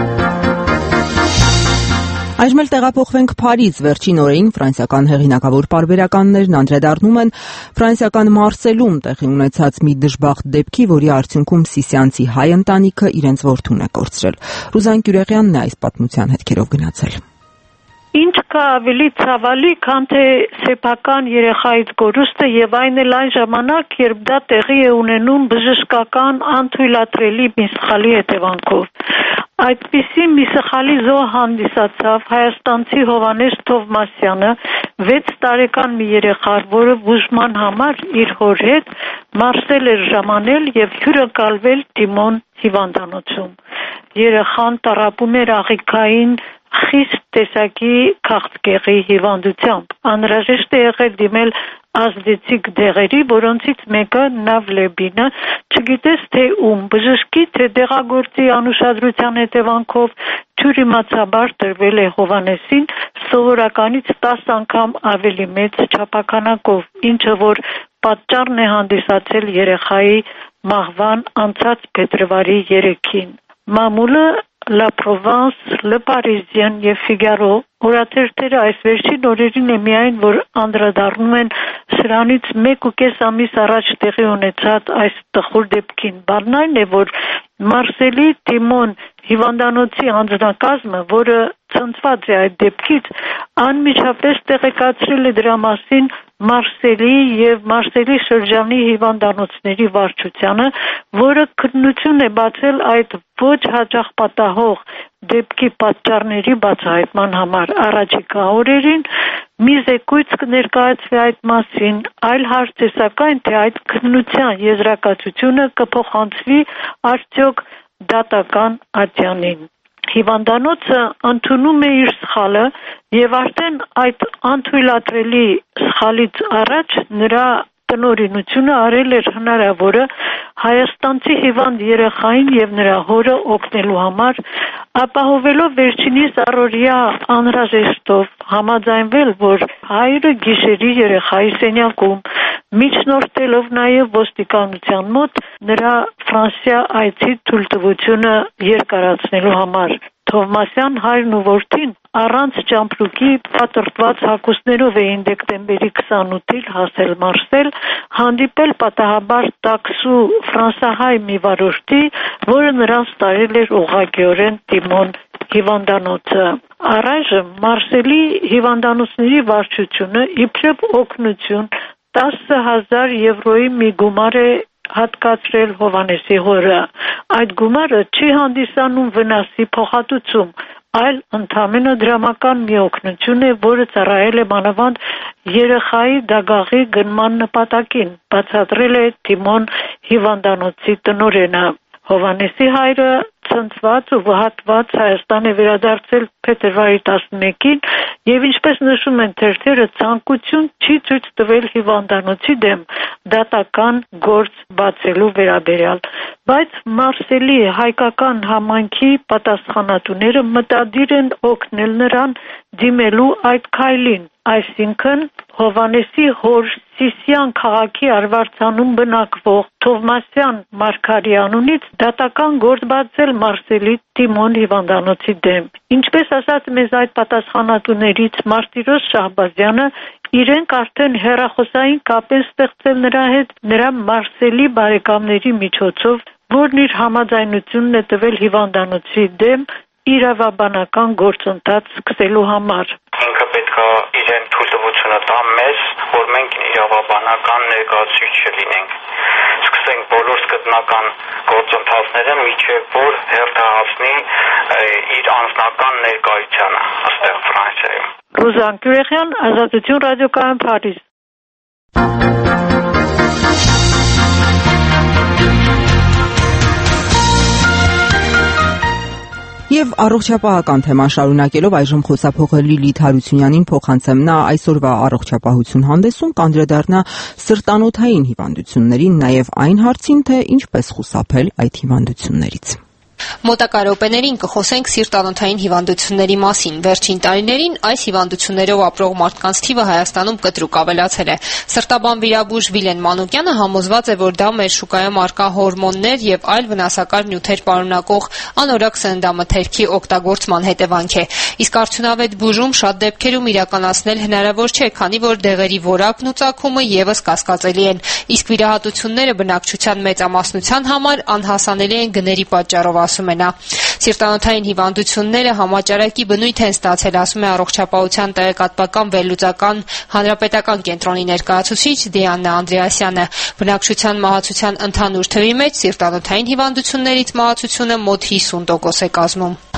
A: Այժմ էլ տեղափոխվենք Փարիզ։ Վերջին օրերին ֆրանսիական հեղինակավոր պարբերականներն անդրադառնում են ֆրանսիական Մարսելում տեղի ունեցած մի դժբախտ դեպքի, որի արդյունքում սիսիանցի հայ ընտանիքը իրենց որդուն է կորցրել։ Ռուզան Կյուրեղյանն է այս պատմության հետքերով գնացել։
R: Ինչ կա ավելի ցավալի, քան թե սեփական երեխայից կորուստը եւ այն էլ այն ժամանակ, երբ դա տեղի է ունենում բժշկական անթույլատրելի մի սխալի հետևանքով։ Այդպիսի մի սխալի զոհ հանդիսացավ հայաստանցի Հովհաննես Թովմասյանը, վեց տարեկան մի երեխա, որը բուժման համար իր հոր հետ Մարսել էր ժամանել եւ հյուրընկալվել Դիմոն հիվանդանոցում։ Երեխան տառապում էր աղիքային խիստ տեսակի քաղցկեղի հիվանդությամբ։ Անհրաժեշտ է եղել դիմել ազդեցիկ դեղերի, որոնցից մեկը նավլեբինը, չգիտես թե ում, բժշկի թե դեղագործի անուշադրության հետևանքով թյուրիմացաբար տրվել է Հովհաննեսին սովորականից տասը անգամ ավելի մեծ չափականակով, ինչը որ պատճառն է հանդիսացել երեխայի մահվան անցած փետրվարի երեքին։ Մամուլը La Provence, Le Parisien եւ Figaro օրաթերթերը այս վերջին օրերին է միայն որ անդրադառնում են սրանից մեկ ու կես ամիս առաջ տեղի ունեցած այս տխուր դեպքին։ Բանն այն է, որ Մարսելի Տիմոն հիվանդանոցի անձնակազմը, որը ցնցված է այդ դեպքից, անմիջապես տեղեկացրել է դրա մասին Մարսելի եւ Մարսելի շրջանի հիվանդանոցների վարչությանը, որը քննություն է բացել այդ ոչ հաճախ պատահող դեպքի պատճառների բացահայտման համար։ Առաջիկա օրերին մի զեկույց կներկայացվի այդ մասին, այլ հարց է սակայն, թե այդ քննության եզրակացությունը կփոխանցվի արդյոք դատական ատյանին։ Հիվանդանոցը ընդունում է իր սխալը եւ արդեն այդ անթույլատրելի սխալից առաջ նրա տնօրինությունը արել էր հնարավորը հայաստանցի հիվանդ երեխային եւ նրա հորը օգնելու համար, ապահովելով վերջինիս առօրյա անհրաժեշտով համաձայնվել, որ հայրը գիշերի երեխայի սենյակում, միջնորդելով նաեւ ոստիկանության մոտ նրա Ֆրանսիա այցի թույլտվությունը երկարացնելու համար։ Թովմասյան հայրն ու որդին առանց ճամպրուկի պատրտված հագուստներով էին դեկտեմբերի քսանութին հասել Մարսել, հանդիպել պատահաբար տաքսու ֆրանսահայ մի վարորդի, որը նրանց տարել էր ուղղակիորեն Տիմոն հիվանդանոցը։ Առայժմ Մարսելի հիվանդանոցների վարչությունը իբրև օգնություն տասը հազար եվրոյի մի գումար է հատկացրել Հովհաննեսի հորը։ Այդ գումարը չի հանդիսանում վնասի փոխհատուցում, այլ ընդամենը դրամական մի օգնություն է, որը ծառայել է մանավանդ երեխայի դագաղի գնման նպատակին, բացատրել է Տիմոն հիվանդանոցի տնօրենը։ Հովհաննեսի հայրը ցնցված ու վհատված Հայաստան է վերադարձել փետրվարի տասնմեկին եւ ինչպես նշում են թերթերը, ցանկություն չի ցույց տվել հիվանդանոցի դեմ դատական գործ բացելու վերաբերյալ, բայց Մարսելի հայկական համայնքի պատասխանատուները մտադիր են օգնել նրան դիմելու այդ քայլին, այսինքն Հովհաննեսի հոր Սիսիան քաղաքի Արվարձանում բնակվող Թովմասյան Մարգարյանունից դատական գործ բացել Մարսելի Տիմոն հիվանդանոցի դեմ։ Ինչպես ասաց մեզ այդ պատասխանատուներից Մարտիրոս Շահբազյանը, իրենք արդեն հեռախոսային կապ են ստեղծել նրա հետ, նրա Մարսելի բարեկամների միջոցով, որն իր համաձայնությունն է տվել հիվանդանոցի դեմ իրավաբանական գործընթաց սկսելու համար։
S: Ինքը պետք է իրեն թույլտվությունը տա մեզ, որ մենք իրավաբանական ներկայացուցիչ չլինենք։ Սկսենք բոլոր գտնական գործընթացները, միջև որ հերթահասնի իր անձնական ներկայությանը այստեղ Ֆրանսիայում։
R: Ռուզան Կյուրեխյան, Ազատություն ռադիոկայան, Փարիզ։
A: Եվ առողջապահական թեման շարունակելով այժմ խոսափողը Լիլիթ Հարությունյանին փոխանցեմ, նա այսօրվա առողջապահություն հանդեսում կանդրադառնա սրտանոթային հիվանդություններին, նաև այն հարցին, թե ինչպես խուսափել այդ հիվանդություններից։
B: Մոտակա րոպեներին կխոսենք սիրտանոթային հիվանդությունների մասին։ Վերջին տարիներին այս հիվանդություններով ապրող մարդկանց թիվը Հայաստանում կտրուկ ավելացել է։ Սրտաբան վիրաբույժ Վիլեն Մանուկյանը համոզված է, որ դա մեր շուկայում առկա հորմոններ եւ այլ վնասակար նյութեր պարունակող անորակ սննդամթերքի օգտագործման հետևանք է։ Իսկ արդյունավետ բուժում շատ դեպքերում իրականացնել հնարավոր չէ, քանի որ դեղերի որակն ու ծագումը եւս կասկածելի են։ Իսկ վիրահատությունները բնակչության մեծամասնության համար անհասանելի են գների պատճառով, ասում է նա։ Սիրտանոթային հիվանդությունները համաճարակի բնույթ են ստացել, ասում է առողջապահության տեղեկատվական վերլուծական հանրապետական կենտրոնի ներկայացուցիչ Դիանա Անդրեասյանը։ Բնակչության մահացության ընդհանուր թվի մեջ սիրտանոթային հիվանդություններից մահացությունը մոտ հիսուն տոկոս է կազմում։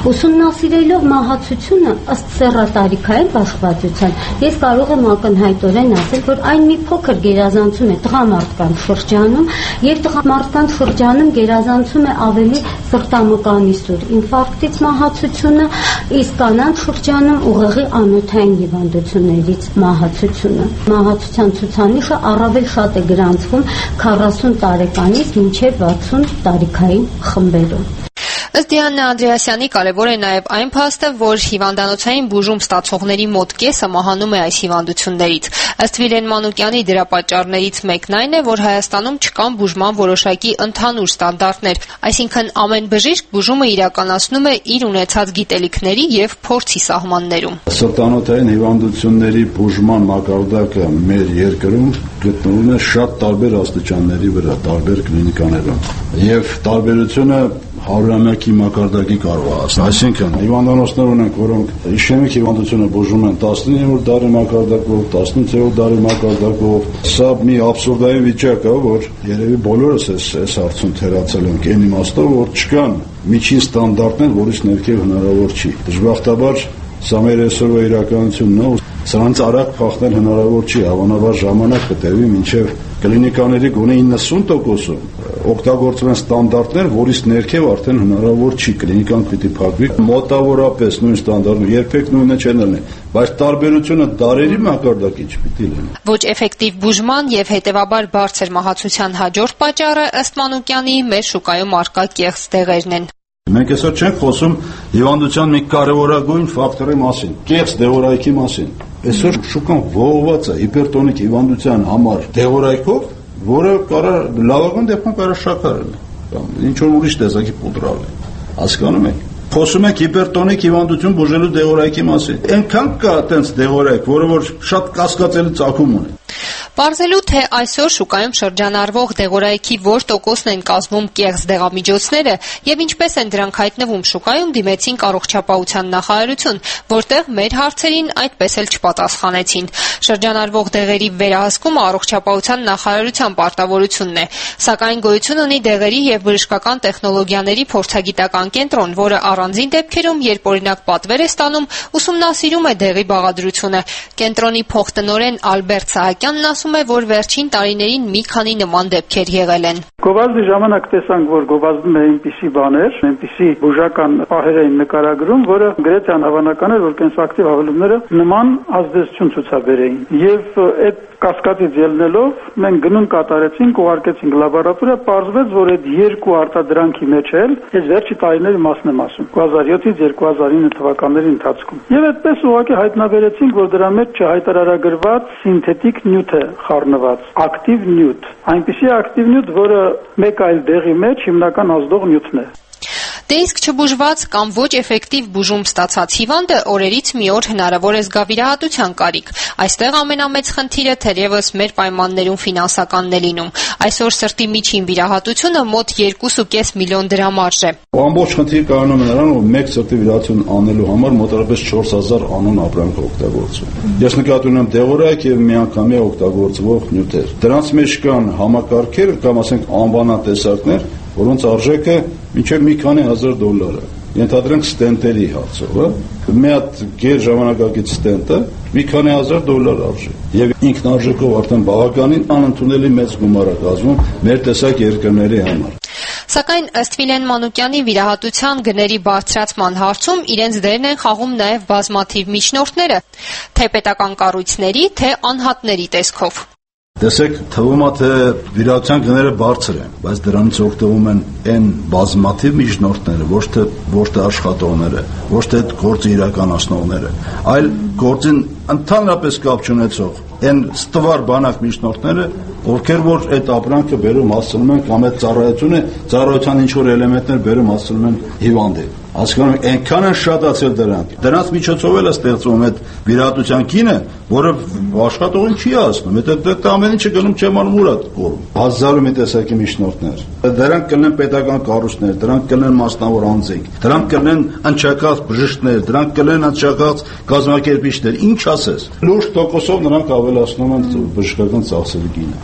T: Ուսումնասիրելով մահացությունը ըստ սեռատարիքային բաշխվածության, ես կարող եմ ակնհայտորեն ասել, որ այն մի փոքր գերազանցում է տղամարդկանց շրջանում եւ տղամարդկանց շրջանում գերազանցում է ավելի սրտամկանի սուր ինֆարկտից մահացությունը, իսկ կանանց շրջանում ուղեղի անոթային հիվանդություններից մահացությունը։ Մահացության ցուցանիշը առավել շատ է գրանցվում քառասուն տարեկանից մինչև վաթսուն տարիքային խմբերում։
B: Ըստ Դիանա Անդրեասյանի կարևոր է նաև այն փաստը, որ հիվանդանոցային բուժում ստացողների մոտ կեսը մահանում է այս հիվանդություններից։ Ըստ Վիլեն Մանուկյանի դրա պատճառներից մեկն այն է, որ Հայաստանում չկան բուժման որոշակի ընդհանուր ստանդարտներ, այսինքն ամեն բժիշկ բուժումը իրականացնում է իր ունեցած գիտելիքների եւ փորձի սահմաններում։
I: Սրտանոթային հիվանդությունների բուժման մակարդակը մեր երկրում գտնվում է շատ տարբեր աստիճանների վրա, տարբեր կլինիկաներում, եւ տարբերությունը հարյուրամյակի մակարդակի կարող է ասել։ Այսինքն հիվանդանոցներ ունենք, որոնք իշեմիկ հիվանդությունը բուժում են տասնիններորդ դարի մակարդակով, տասնութերորդ դարի մակարդակով։ Սա մի աբսուրդային վիճակ է, որ երևի բոլորս այս այս հարցում թերացել ենք այն իմաստով, որ չկան միջին ստանդարտներ, որից ներքև հնարավոր չի։ Դժբախտաբար սա մեր այսօրվա իրականությունն է, սրանց արագ փոխել հնարավոր չի, հավանաբար ժամանակ կտևի, մինչև կլինիկաների գոնե իննսուն տոկոսում օգտագործվեն ստանդարտներ, որից ներքև արդեն հնարավոր չի, կլինիկան պիտի փակվի մոտավորապես նույն ստանդարտը, երբեք նույնը չեն լինի, բայց տարբերությունը դարերի մակարդակի չպիտի լինի։
B: Ոչ էֆեկտիվ բուժման եւ հետեւաբար բարձր մահացության հաջորդ պատճառը ըստ Մանուկյանի մեր շուկայում առկա կեղծ դեղերն են։
I: Մենք այսօր չենք խոսում հիվանդության մի կարևորագույն ֆակտորի մասին, կեղծ դեղորայքի մասին։ Այսօր շուկան ողողված է հիպերտոնիկ հիվանդության համար դեղորայքով, որը կարող լավագույն դեպքում կարող շաքար լինի, կամ ինչ որ ուրիշ տեսակի պուդրալ է։ Հասկանում եք։ Խոսում ենք հիպերտոնիկ հիվանդություն բուժելու դեղորայքի մասին։ Այնքան կա այդպես դեղորայք, որը որ շատ կասկածելի ծագում ունի։
B: Պարզելու թե այսօր շուկայում շրջանառվող դեղորայքի որ տոկոսն են կազմում կեղծ դեղամիջոցները եւ ինչպես են դրանք հայտնվում շուկայում, դիմեցինք առողջապահության նախարարություն, որտեղ մեր հարցերին այդպես էլ չպատասխանեցին։ Շրջանառվող դեղերի վերահսկումը առողջապահության նախարարության պարտավորությունն է, սակայն գոյություն ունի դեղերի եւ բժշկական տեխնոլոգիաների փորձագիտական կենտրոն, որը առանձին դեպքերում, երբ օրինակ պատվեր է ստանում, ուսումնասիրում է դեղի բաղադրությունը։ Կենտրոնի փոխտնօրեն Ալբերտ Սահակյանն ասում է, որ վերջին տարիներին մի քանի նման դեպքեր եղել են։
U: Գովազդի ժամանակ տեսանք, որ գովազդում է այնպիսի բաներ, այնպիսի բուժական պահեր էին նկարագրում, որը գրեթե անհավանական էր, որ կենսակտիվ հավելումները նման ազդեցություն ցուցաբերեին։ Եվ այդ կասկածից ելնելով մենք գնուն կատարեցինք, ուղարկեցինք լաբորատորիա, պարզվեց, որ այդ երկու արտադրանքի մեջ էլ այս վերջի տարիների մասն եմ ասում, երկու հազար յոթից երկու հազար ինը թվականների ընթացքում։ Եվ այդպես ուղղակի հայտնաբերեցինք, որ դրա մեջ չհայտարարագրված սինթետիկ նյութ է խառնված, ակտիվ նյութ, այնպիսի ակտիվ նյութ, որը մեկ այլ դեղի մեջ հիմնական ազդող նյութն է։
B: Դե իսկ չբուժված կամ ոչ էֆեկտիվ բուժում ստացած հիվանդը օրերից մի օր հնարավոր է զգա վիրահատության կարիք։ Այստեղ ամենամեծ խնդիրը թերևս մեր պայմաններում ֆինանսականն է լինում։ Այսօր սրտի միջին վիրահատությունը մոտ երկու կόμμα պենս միլիոն դրամ արժ է։
I: Ամբողջ խնդիրը կայանում է նրան, որ մեկ սրտի վիրահատություն անելու համար մոտավորապես չորս հազար անուն ապրանք օգտագործվում։ Ես նկատի ունեմ դեղորայք եւ միանգամյա օգտագործվող նյութեր։ Դրանց մեջ կան համակարգեր կամ ասենք անվանատեսակներ, որոնց արժեքը մինչև մի քանի հազար դոլար է։ Ենթադրենք ստենտերի հարցով, մի հատ գեր ժամանակակից ստենտը մի քանի հազար դոլար արժի։ Եվ ինքնարժեքով արդեն բավականին անընդունելի մեծ գումար է կազմում մեր տեսակ երկրների համար։
B: Սակայն ըստ Վիլեն Մանուկյանի վիրահատության գների բարձրացման հարցում իրենց դերն են խաղում նաև բազմաթիվ միջնորդները, թե պետական կառույցների, թե անհատների տեսքով։
I: Տեսեք, թվում է, թե վիրահատության գները բարձր են, բայց դրանից օգտվում են այն բազմաթիվ միջնորդները, ոչ թե ոչ թե աշխատողները, ոչ թե գործը իրականացնողները, այլ գործին ընդհանրապես կապ չունեցող այն ստվար բանակ միջնորդները, ովքեր որ այդ ապրանքը բերում հասցնում են կամ այդ ծառայությունը, ծառայության ինչ որ էլեմենտներ բերում հասցնում են հիվանդին։ Հասկանում եք, այնքան են շատացել դրանք։ Դրանց միջոցով էլ է ստեղծվում այդ վիրահատության գինը, որը աշխատողին չի հասնում։ Այդ ամեն ինչը գնում չեմանում ուր է կորում։ Հազարը մի տեսակի միջնորդներ։ Դրանք կլինեն պետական կառույցներ, դրանք կլինեն մասնավոր անձինք, դրանք կլինեն ընչակած բժիշկներ, դրանք կլինեն ընչակած կազմակերպիչներ, ինչ ասես։ Լուրջ տոկոսով նրանք ավելացնում են բժշկական ծախսերի գինը։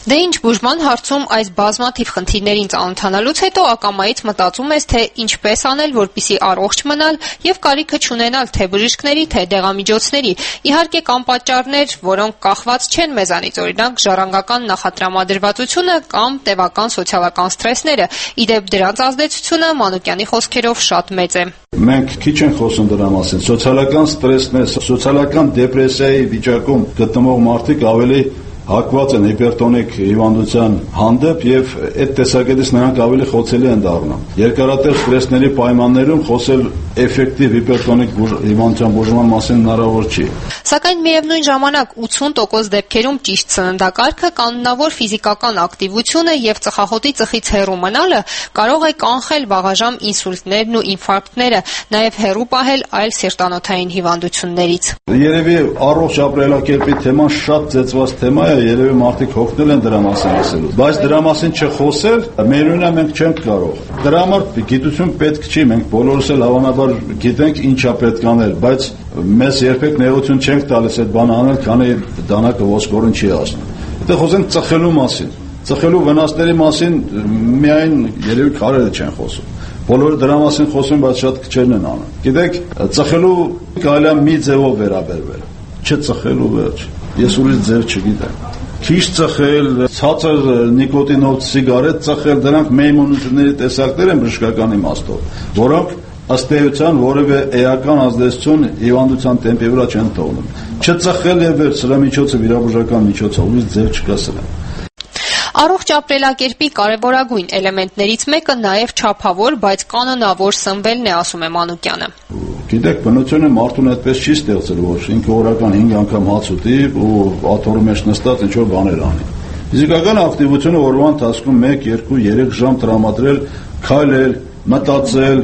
B: Դե ինչ բուժման հարցում այս բազմաթիվ խնդիրներին ծանոթանալուց հետո ակամայից մտածում ես, թե ինչպես անել, որպեսզի առողջ մնալ եւ կարիքը չունենալ թե բժիշկների, թե դեղամիջոցների։ Իհարկե կան պատճառներ, որոնք կախված չեն մեզանից, օրինակ ժառանգական նախատրամադրվածությունը կամ տևական սոցիալական սթրեսները։ Իդեպ դրանց ազդեցությունը Մանուկյանի խոսքերով շատ մեծ է։
I: Մենք քիչ ենք խոսում դրա մասին։ Սոցիալական ստրեսներ, սոցիալական դեպրեսիայի վիճակում գտնվող մարդիկ ավելի հակված են հիպերտոնիկ հիվանդության հանդեպ եւ այդ տեսակետից նրանք ավելի խոցելի են դառնում։ Երկարատև ստրեսների պայմաններում խոսել էֆեկտիվ հիպերտոնիկ հիվանդության բուժման մասին հնարավոր չի։
B: Սակայն միևնույն ժամանակ ութուն տոկոս դեպքերում ճիշտ սննդակարգը, կանոնավոր ֆիզիկական ակտիվությունը եւ ծխախոտի ծխից հեռու մնալը կարող է կանխել վաղաժամ ինսուլտներն ու ինֆարկտները, նաեւ հեռու պահել այլ սիրտանոթային հիվանդություններից։
I: Երևի առողջ ապրելակերպի թեման շատ ծեծված թեմա է, երևի մարդիկ հոգնել են դրա մասին ասելու, բայց դրա մասին չխոսել մերունա մենք չենք կարող։ Դրա համար գիտություն պետք չի, մենք բոլորս էլ հավանաբար գիտենք ինչա պետք անել, բայց մեզ երբեք նեղություն չենք տալիս այդ բանը անել, քանի դանակը ոսկորին չի ասում։ Դե խոսենք ծխելու մասին։ Ծխելու վնասների մասին միայն երևի քարերը չեն խոսում։ Բոլորը դրա մասին խոսում, բայց շատ քչերն են անում։ Գիտեք, ծխելու կարելի է մի ձևով վերաբերվել, չծխելու վերջ։ Ես ուրիշ ձև չգիտեմ։ Քիչ ծխել, ցածր նիկոտինով սիգարետ ծխել, դրանք մեյմունությունների տեսակներ են բժշկական իմաստով, որոնք ըստ էության որևէ էական ազդեցություն հիվանդության տեմպի վրա չեն թողնում։ Չծխել եւ վերջ, սրա միջոցը վիրաբուժական միջոց է, ուրիշ ձև չկա սրա։
B: Առողջ ապրելակերպի կարևորագույն էլեմենտներից մեկը նաև չափավոր, բայց կանոնավոր սնվելն է, ասում է Մանուկյանը։
I: Գիտեք, բնությունը մարդուն այդպես չի ստեղծել, որ ինքը օրական հինգ անգամ հաց ուտի ու աթոռի մեջ նստած ինչ որ բաներ անի։ Ֆիզիկական ակտիվությունը օրվա ընթացքում մեկ, երկու, երեք ժամ տրամադրել, քայլել, մտածել,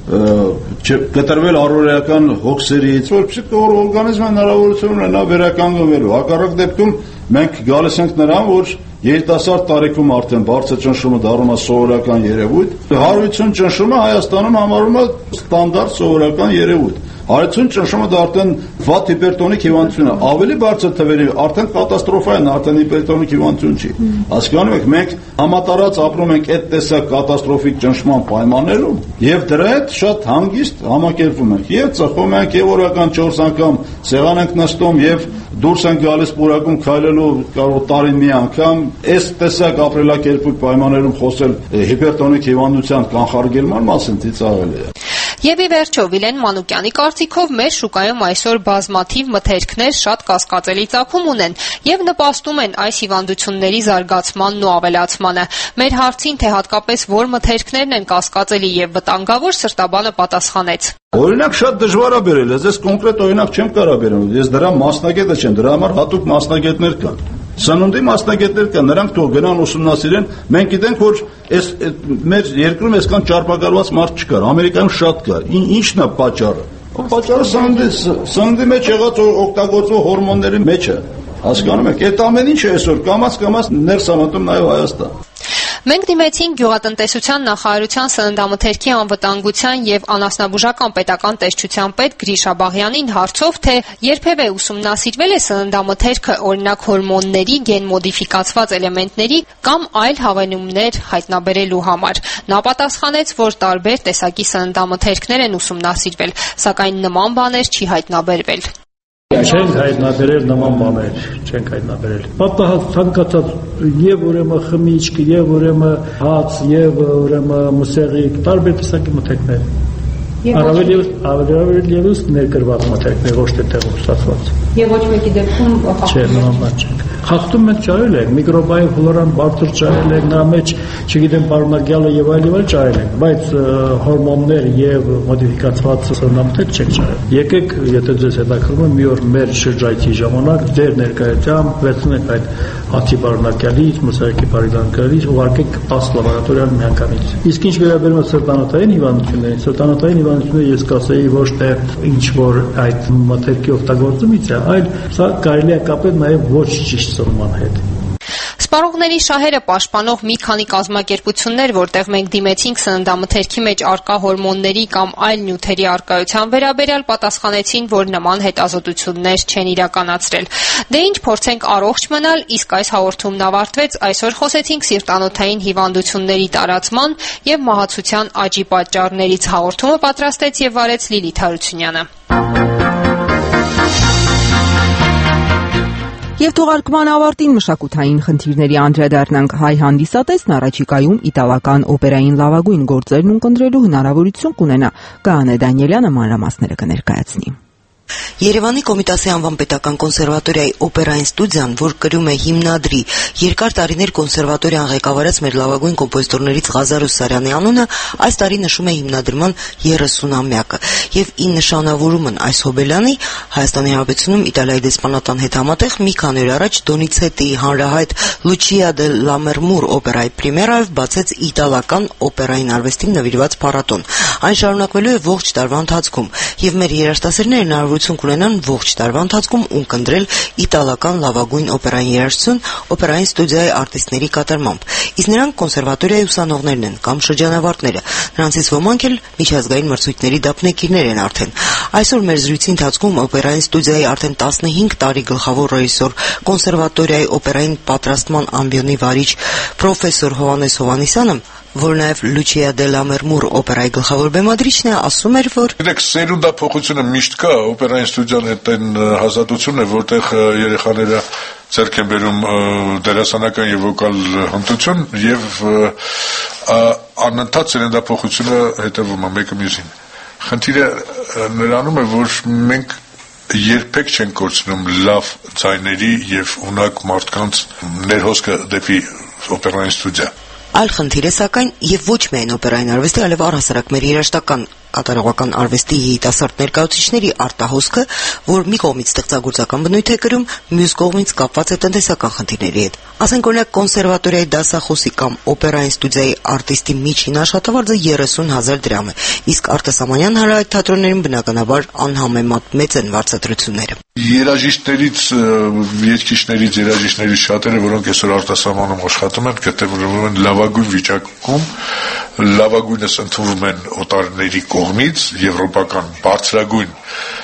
I: կտրվել առօրեական հոգսերից, որպեսզի օրգանիզմը հնարավորություն ունենա վերականգնվելու։ Հակառակ դեպքում մենք գալիս ենք նրան, որ երիտասարդ տարիքում արդեն բարձր ճնշումը դառնում է սովորական երևույթ։ հարյուրություն ճնշումը Հայաստանում համարվում է ստանդարտ սովորական երևույթ։ հարյուրություն ճնշումը դա արդեն վատ հիպերտոնիկ հիվանդություն է։ Ավելի բարձր թվերի արդեն կատաստրոֆա է, արդեն հիպերտոնիկ հիվանդություն չի։ Հասկանում եք, մենք համատարած ապրում ենք այդ տեսակ կատաստրոֆիկ ճնշման պայմաններում եւ դրա հետ շատ հանգիստ համակերպվում ենք։ Եվ ծխում ենք, եւ օրական չորս անգամ սեղան ենք նստում եւ դուրս են գալիս պուրակում քայլելու կարող տարին մի անգամ, այս տեսակ ապրելակերպի պայմաններում խոսել հիպերտոնիկ հիվանդության կանխարգելման մասին ծիծաղելի է։
B: Եվ ի վերջո Վիլեն Մանուկյանի կարծիքով մեր շուկայում այսօր բազմաթիվ մթերքներ շատ կասկածելի ծագում ունեն եւ նպաստում են այս հիվանդությունների զարգացմանն ու ավելացմանը։ Մեր հարցին, թե հատկապես որ մթերքներն են կասկածելի եւ վտանգավոր, Սրտաբանը պատասխանեց.
I: Օրինակ շատ դժվար է բերել, ես կոնկրետ օրինակ չեմ կարող բերել, ես դրա մասնագետը չեմ, դրա համար հատուկ մասնագետներ կան։ Սննդի մասնագետներ կան, նրանք թող գնան ուսումնասիրեն։ Մենք գիտենք, որ այս մեր երկրում այսքան ճարպակալված մարդ չկար, Ամերիկայում շատ կար։ Ինչն է պատճառը։ Պատճառը սննդի սննդի մեջ եղած օգտագործող հորմոնների մեջ է։ Հասկանում եք, այդ ամեն ինչը այսօր կամաց-կամաց ներս անատում նաև Հայաստան։
B: Մենք դիմեցինք Գյուղատնտեսության նախարարության սննդամթերքի անվտանգության եւ անասնաբուժական պետական տեսչության պետ Գրիշա Բաղյանին հարցով, թե երբևէ ուսումնասիրվել է սննդամթերքը օրինակ հորմոնների, գենմոդիֆիկացված էլեմենտների կամ այլ հավանումներ հայտնաբերելու համար։ Նա պատասխանեց, որ տարբեր տեսակի սննդամթերքներ են ուսումնասիրվել, սակայն նման բաներ չի հայտնաբերվել։
D: Չենք հայտնաբերել նման բաներ, չենք հայտնաբերել։ Պատահած ցանկացած եւ ուրեմն խմիչք, եւ ուրեմն հաց, եւ ուրեմն մսեղիկ, տարբեր տեսակի մթերքներ։ Առավել ևս ավելի ևս ներկրված մթերքներ, ոչ թե տեղում ստացված։
V: Եվ ոչ մեկի դեպքում
D: չէ, նման բան չենք։ Խախտում մենք ճարել ենք, միկրոբային ֆլորան բարձր ճարել ենք, նրա մեջ, չգիտեմ, պարունակյալը եւ այլ եւ այլ ճարել ենք, բայց հորմոններ եւ մոդիֆիկացված սննդամթերք չենք ճարել։ Եկեք, եթե ձեզ հետաքրքրում է, մի օր մեր շրջայցի ժամանակ ձեր ներկայությամբ վերցնենք այդ հացի պարունակյալից, մսեղիկի պարունակյալից, ուղարկենք տասը լաբորատորիալ միանգամից։ Իսկ ինչ վերաբերում է սրտանոթային հիվանդություններին, սրտանոթային հիվանդությունը ես կասեի ոչ թե ինչ որ այդ մթերքի օգտագործումից է, այլ սա կարելի է կապել նաեւ ոչ ճիշտ սնման հետ։
B: Սպառողների շահերը պաշտպանող մի քանի կազմակերպություններ, որտեղ մենք դիմեցինք սննդամթերքի մեջ առկա հորմոնների կամ այլ նյութերի առկայության վերաբերյալ, պատասխանեցին, որ նման հետազոտություններ չեն իրականացրել։ Դե ինչ, փորձենք առողջ մնալ, իսկ այս հաղորդումն ավարտվեց, այսօր խոսեցինք սիրտանոթային հիվանդությունների տարածման եւ մահացության աճի պատճառներից։ Հաղորդումը պատրաստեց եւ վարեց Լիլիթ Հարությունյանը։
A: Եվ թողարկման ավարտին մշակութային խնդիրների անդրադառնանք։ Հայ հանդիսատեսն առաջիկայում իտալական օպերային լավագույն գործերն ունկնդրելու հնարավորություն կունենա։ Գայանե Դանիելյանը մանրամասները կներկայացնի։
E: Երևանի Կոմիտասի անվան պետական կոնսերվատորիայի օպերային ստուդիան, որ կրում է հիմնադրի, երկար տարիներ կոնսերվատորիան ղեկավարած մեր լավագույն կոմպոզիտորներից Ղազար Ուսարյանի անունը, այս տարի նշում է հիմնադրման երեսունամյակը, եւ ի նշանավորումն այս հոբելյանի Հայաստանի Հանրապետությունում Իտալիայի դեսպանատան հետ համատեղ մի քանի օր առաջ Դոնիցետիի հանրահայտ Լուչիա դե Լամերմուր օպերայի պրեմիերայով բացեց իտալական օպերային արվեստին նվիրված փառատոն։ Այն շարունակվելու է ողջ տարվա ընթացքում, եւ մեր երաժշտասերները հնարավորություն կունենան ողջ տարվա ընթացքում ունկնդրել իտալական լավագույն օպերային երաժշտություն օպերային ստուդիայի արտիստների կատարմամբ։ Իսկ նրանք կոնսերվատորիայի ուսանողներն են կամ շրջանավարտները, նրանցից ոմանք էլ միջազգային մրցույթների դափնեկիրներ են արդեն։ Այսօր մեր զրույցի ընթացքում օպերային ստուդիայի արդեն տասնհինգ տարի գլխավոր ռեժիսոր, կոնսերվատորիայի օպերային պատրաստման ամբիոնի վարիչ պրոֆեսոր Հովհաննես Հովհաննիսյանը, որ նաև Լուչիա դե Լամերմուր օպերայի գլխավոր բեմադրիչն է, ասում էր, որ
V: Գիտեք, սերունդափոխությունը միշտ կա, օպերային ստուդիան հետ այն հաստատությունն է, որտեղ երեխաները ձեռք են բերում դերասանական եւ վոկալ հմտություն եւ անընդհատ սերունդափոխությունը հետևում է մեկը մյուսին։ Խնդիրը նրանում է, որ մենք երբեք չենք կորցնում լավ ձայների եւ ունակ մարդկանց ներհոսքը դեպի օպերային ստուդիա։
E: Այլ խնդիր է սակայն եւ ոչ միայն օպերային արվեստի, այլև առհասարակ մեր երաժշտական կատարողական արվեստի երիտասարդ ներկայացուցիչների արտահոսքը, որ մի կողմից ստեղծագործական բնույթ է կրում, մյուս կողմից կապված է տնտեսական խնդիրների հետ։ Ասենք օրինակ կոնսերվատորիայի դասախոսի կամ օպերային ստուդիայի արտիստի միջին աշխատավարձը երեսուն հազար դրամ է, իսկ արտասահմանյան հանրահայտ թատրոններում բնականաբար անհամեմատ մեծ են վարձատրությունները։
V: Երաժիշտներից, երգիչներից, երաժիշտներից շատերը, որոնք այսօր արտասահմանում աշխատում են, գտնվում են լավագույն վիճակում, լավագույնս ընդունվում են օտարների կողմից, եվրոպական բարձրագույն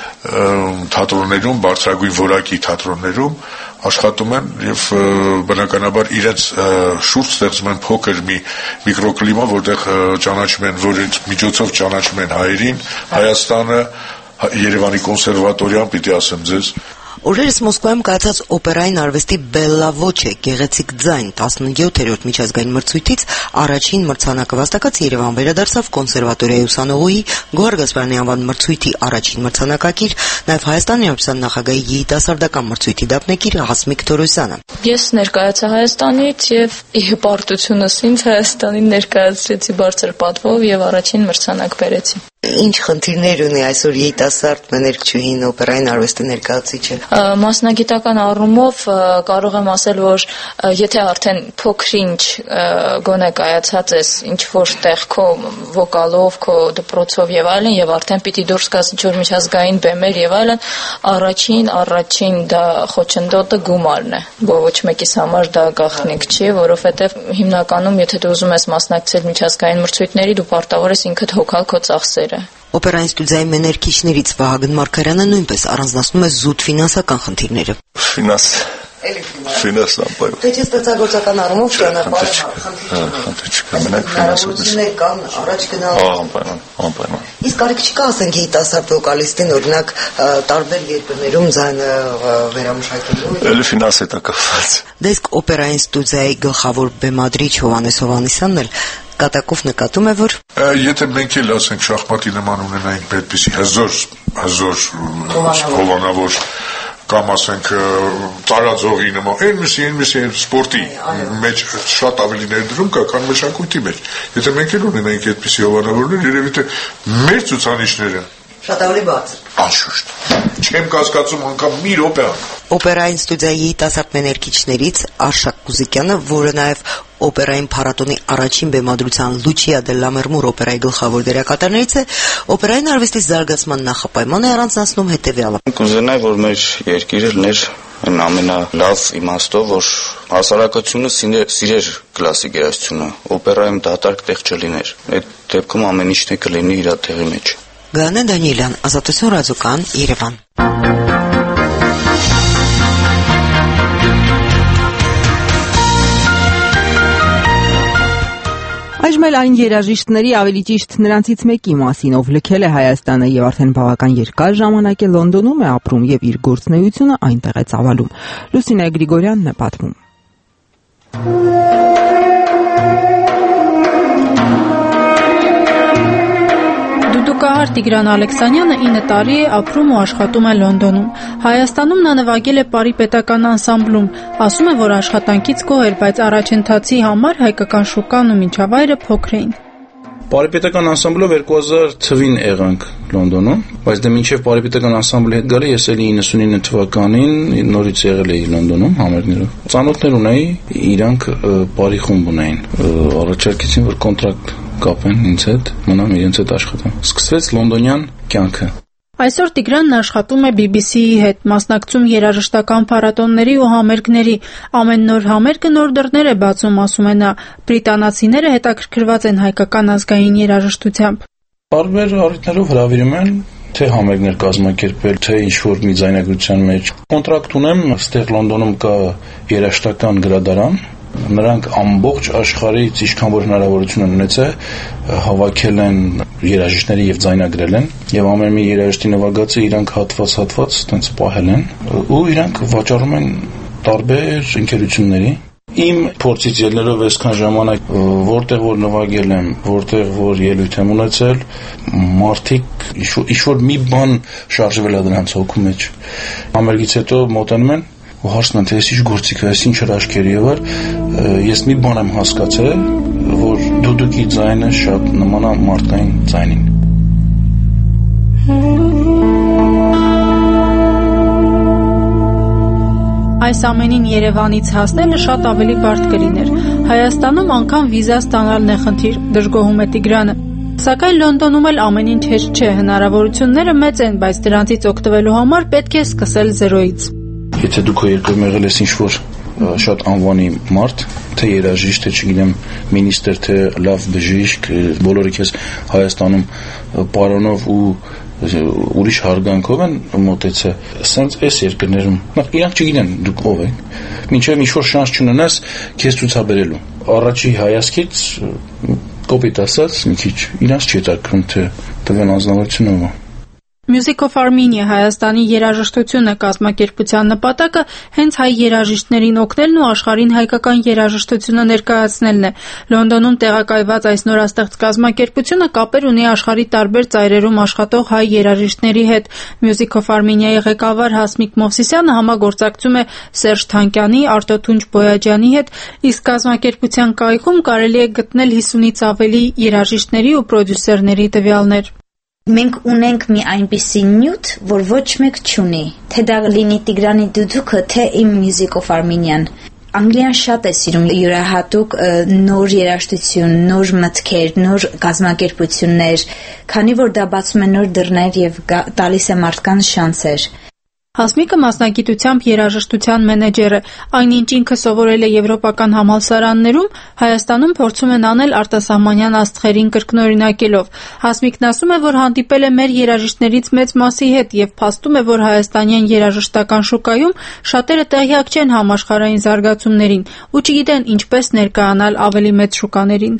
V: թատրոններում, բարձրագույն որակի թատրոններում աշխատում են եւ բնականաբար իրենց շուրջ ստեղծում են փոքր մի միկրոկլիմա, որտեղ ճանաչում են, որ միջոցով ճանաչում են հայերին, Հայաստանը, Երևանի կոնսերվատորիան, պիտի ասեմ ձեզ։
E: Օրերս Մոսկվայում կայացած օպերային արվեստի Բելլա Ոչե գեղեցիկ ձայն տասնյոթերորդ միջազգային մրցույթից առաջին մրցանակը վաստակած Երևան վերադարձավ կոնսերվատորիայի ուսանողուհի Գոհար Գասպարյանի անվան մրցույթի առաջին մրցանակակիր, նաև Հայաստանի Հանրապետության նախագահի երիտասարդական մրցույթի դափնեկիր Հասմիկ Թորոսյանը։
W: Ես ներկայացա Հայաստանից եւ ի հպարտությունս ինձ Հայաստանին ներկայացրեցի բարձր պատվով եւ առաջին մրցանակ բերեցի։
E: Ինչ խնդիրներ ունի այսօր երիտասարդ մեներկչուհին օպերային արվեստի ներկայացուցիչը։
W: Մասնագիտական առումով կարող եմ ասել, որ եթե արդեն փոքրինչ գոնե կայացած ես ինչ որ տեղ քո վոկալով, քո դպրոցով եւ այլն, եւ արդեն պիտի դուրս գաս ինչ որ միջազգային բեմեր եւ այլն, առաջին առաջին դա խոչընդոտը գումարն է։ Ոչ մեկիս համար դա գաղտնիք չի, որովհետեւ հիմնականում եթե դու ուզում ես մասնակցել միջազգային մրցույթների, դու պարտավոր ես ինքդ հոգալ քո ծախսերը։
E: Օպերային ստուդիայի մեներկիչներից Վահագն Մարգարյանը նույնպես առանձնացնում է զուտ ֆինանսական խնդիրները։
V: Ֆինանս Ֆինանս անպայման։
E: Թե ստեղծագործական առումով ճանապարհ
V: խնդիր չկա, մենակ ֆինանսներ
E: կան, առաջ գնալ։
V: Անպայման, անպայման։
E: Իսկ կարիք չկա, ասենք երիտասարդ վոկալիստին, օրինակ տարբեր երկրներում ձայնը վերամշակելու։
V: Էլի ֆինանս է դա կապված։
E: Դեսկ օպերային ստուդիայի գլխավոր բեմադրիչ Հովհաննես Հովհաննիսյանն էլ կատակով նկատում է, որ
V: եթե մենք էլ ասենք շախմատի նման ունենայինք այդպիսի հզոր, հզոր հովանավոր կամ ասենք տարածողի նման, այնպիսի, այնպիսի սպորտի մեջ շատ ավելի ներդրում կա, քան մշակույթի մեջ։ Եթե մենք էլ ունենայինք այդպիսի հովանավորներ, երևի թե մեր ցուցանիշները
E: շատ ավելի բարձր։
V: Անշուշտ։ Չեմ կասկածում անգամ մի րոպե։
E: Օպերային ստուդիայի երիտասարդ մեներկիչներից Արշակ Կուզիկյանը, որը նաև օպերային փառատոնի առաջին բեմադրության Լուչիա դե Լամերմուր օպերայի գլխավոր դերակատարներից է, օպերային արվեստի զարգացման նախապայման է առանձնացնում հետևյալը։
X: Կուզենայի, որ մեր երկիրը լիներ
C: այն ամենալավ իմաստով, որ հասարակությունը սիրեր կլասիկ երաժշտությունը, օպերայում դատարկ տեղ չլիներ։ Այդ դեպքում ամեն ինչն է կլինի իր տեղի մեջ։
E: Գանե Դանիելյան, Ազատություն ռադիոկան, Երևան։
A: Այժմ էլ այն երաժիշտների, ավելի ճիշտ նրանցից մեկի մասին, ով լքել է Հայաստանը եւ արդեն բավական երկար ժամանակ է Լոնդոնում է ապրում եւ իր գործունեությունը այնտեղ է ծավալում։ Լուսինե Գրիգորյանն է պատմում։
G: Դուդուկահար Տիգրան Ալեքսանյանը ինը տարի է ապրում ու աշխատում է Լոնդոնում։ Հայաստանում նա նվագել է Պարի պետական անսամբլում, ասում է, որ աշխատանքից գոհ էր, բայց առաջընթացի համար հայկական շուկան ու միջավայրը փոքր էին։
K: Պարի պետական անսամբլով երկու հազար թվին եղանք Լոնդոնում, բայց դե մինչև Պարի պետական անսամբլի հետ գալի ես էլի իննսունինը թվականին նորից եղել էի Լոնդոնում համերգներով։ Ծանոթներ ունեի, իրանք Պարի խումբ ունեին, առաջարկեցին, որ կոնտրակտ կապեն ինձ հետ, մնամ իրենց հետ աշխատեմ։ Սկսվեց լոնդոնյան կյանքը։
G: Այսօր Տիգրանն աշխատում է բի բի սի-ի հետ, մասնակցում երաժշտական փառատոների ու համերգների։ Ամեն նոր համերգը նոր դռներ է բացում, ասում է նա։ Բրիտանացիները հետաքրքրված են հայկական ազգային երաժշտությամբ։
K: Տարբեր առիթներով հրավիրում են, թե համերգներ կազմակերպել, թե ինչ-որ մի ձայնագրության մեջ։ Կոնտրակտ ունեմ, այստեղ Լոնդոնում կա երաժշտական գրադարան։ Նրանք ամբողջ աշխարհից ինչքան որ հնարավորություն են ունեցել հավաքել են երաժիշտների եւ ձայնագրել են եւ ամեն մի երաժշտի նվագածը իրանք հատված-հատված այտենց պահել են ու իրանք վաճառում են տարբեր ընկերությունների։ Իմ փորձից ելնելով այսքան ժամանակ որտեղ որ նվագել եմ, որտեղ որ ելույթ եմ ունեցել, մարդիկ ինչ-որ մի բան շարժվել է դրանց հոգու մեջ։ Համերգից հետո մոտենում են ու հարցնում են, թե ես ինչ գործիք է, ես ինչ հրաշքեր եւ այլ, ես մի բան եմ հասկացել, որ դուդուկի ձայնը շատ նման է մարդկային ձայնին։
G: Այս ամենին Երևանից հասնելը շատ ավելի բարդ կլիներ։ Հայաստանում անգամ վիզա ստանալն է խնդիր, դժգոհում է Տիգրանը։ Սակայն Լոնդոնում էլ ամեն ինչ հեշտ չէ, հնարավորությունները մեծ են, բայց դրանցից օգտվելու համար պետք է սկսել զերոյից։
K: Եթե դուք երկրում եղել ես ինչ-որ շատ անվանի մարդ, թե երաժիշտ, թե չգիտեմ, մինիստր, թե լավ բժիշկ, բոլորը քեզ Հայաստանում պարոնով ու ուրիշ հարգանքով են մոտեցել, սենց այս երկրներում նախ իրանք չգիտեն դուք ով եք, մինչև ինչ-որ շանս չունենաս քեզ ցուցաբերելու։ Առաջի հայացքից կոպիտ ասած մի քիչ իրանց չի հետաքրքրում, թե տվյալ անձնավորությունը ով է։
G: Music of Armenia Հայաստանի երաժշտությունը կազմակերպության նպատակը հենց հայ երաժիշտներին օգնելն ու աշխարհին հայկական երաժշտությունը ներկայացնելն է։ Լոնդոնում տեղակայված այս նորաստեղծ կազմակերպությունը կապեր ունի աշխարհի տարբեր ծայրերում աշխատող հայ երաժիշտների հետ։ Music of Armenia-ի ղեկավար Հասմիկ Մովսիսյանը համագործակցում է Սերժ Թանկյանի, Արտո Թունջ Բոյաջյանի հետ, իսկ կազմակերպության կայքում կարելի է գտնել հիսունից ավելի երաժիշտների ու պրոդյուսերների տվյալներ։
H: Մենք ունենք մի այնպիսի նյութ, որ ոչ մեկ չունի, թե դա լինի Տիգրանի դուդուկը, թե իմ Music of Armenian։ Անգլիան շատ է սիրում յուրահատուկ նոր երաժշտություն, նոր մտքեր, նոր կազմակերպություններ, քանի որ դա բացում է նոր դռներ եւ տալիս է մարդկանց շանսեր։
G: Հասմիկը մասնագիտությամբ երաժշտության մենեջեր է, այնինչ ինքը սովորել է եվրոպական համալսարաններում, Հայաստանում փորձում են անել արտասահմանյան աստղերին կրկնօրինակելով։ Հասմիկն ասում է, որ հանդիպել է մեր երաժիշտներից մեծ մասի հետ եւ փաստում է, որ հայաստանյան երաժշտական շուկայում շատերը տեղյակ չեն համաշխարհային զարգացումներին ու չգիտեն ինչպես ներկայանալ ավելի մեծ շուկաներին։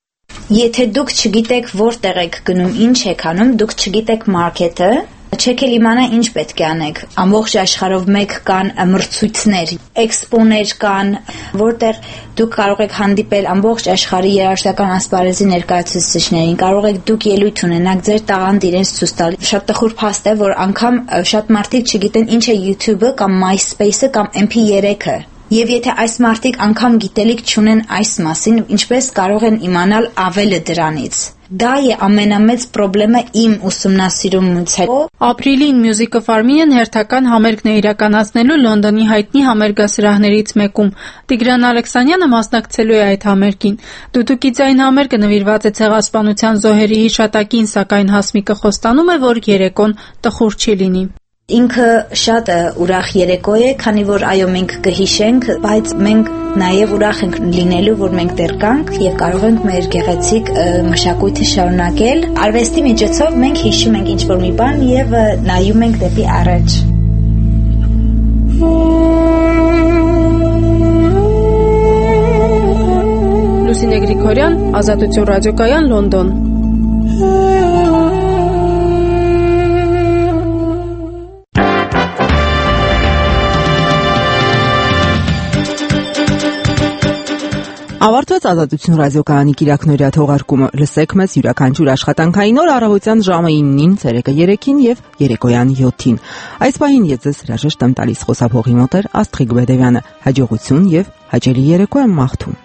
H: Եթե դուք չգիտեք որտեղ եք գնում, ինչ եք անում, դուք չգիտեք մարքեթը, չեք էլ իմանա ինչ պետք է անեք։ Ամբողջ աշխարհով մեկ կան մրցույթներ, էքսպոներ կան, որտեղ դուք կարող եք հանդիպել ամբողջ աշխարհի երաժշտական ասպարեզի ներկայացուցիչներին, կարող եք դուք ելույթ ունենաք, ձեր տաղանդ իրենց ցույց տալ։ Շատ տխուր փաստ է, որ անգամ շատ մարդիկ չգիտեն ինչ է YouTube-ը կամ MySpace-ը կամ էմ փի թրիը։ Եվ եթե այս մարդիկ անգամ գիտելիք չունեն այս մասին, ինչպես կարող են իմանալ ավելը դրանից։ Դա է ամենամեծ խնդրը իմ ուսումնասիրումից հետո։
G: Ապրիլին Music of Armenian հերթական համերգն է իրականացնելու Լոնդոնի հայտնի համերգասրահներից մեկում։ Տիգրան Ալեքսանյանը մասնակցելու է այդ համերգին։ Դուդուկի ձայն համերգը նվիրված է ցեղասպանության զոհերի հիշատակին, սակայն Հասմիկը խոստանում է, որ երեկոն տխուր չի լինի։
H: Ինքը շատ ուրախ երեկո է, քանի որ այո մենք կհիշենք, բայց մենք նաև ուրախ ենք լինելու, որ մենք դեռ կանք եւ կարող ենք մեր գեղեցիկ մշակույթը շարունակել։ Արվեստի միջոցով մենք հիշում ենք ինչ-որ մի բան եւ նայում ենք դեպի առաջ։
G: Լուսինե Գրիգորյան, Ազատություն ռադիոկայան, Լոնդոն։
A: Ավարտվեց Ազատություն ռադիոկայանի կիրակնօրյա թողարկումը։ Լսեք մեզ յուրաքանչյուր աշխատանքային օր առավոտյան ժամը իննին, ցերեկը երեքին եւ երեկոյան յոթին։ Այս պահին ես ձեզ հրաժեշտ եմ տալիս խոսափողի մոտ Աստղիկ Բեդևյանը։ Հաջողություն եւ հաճելի երեկո եմ մաղթում։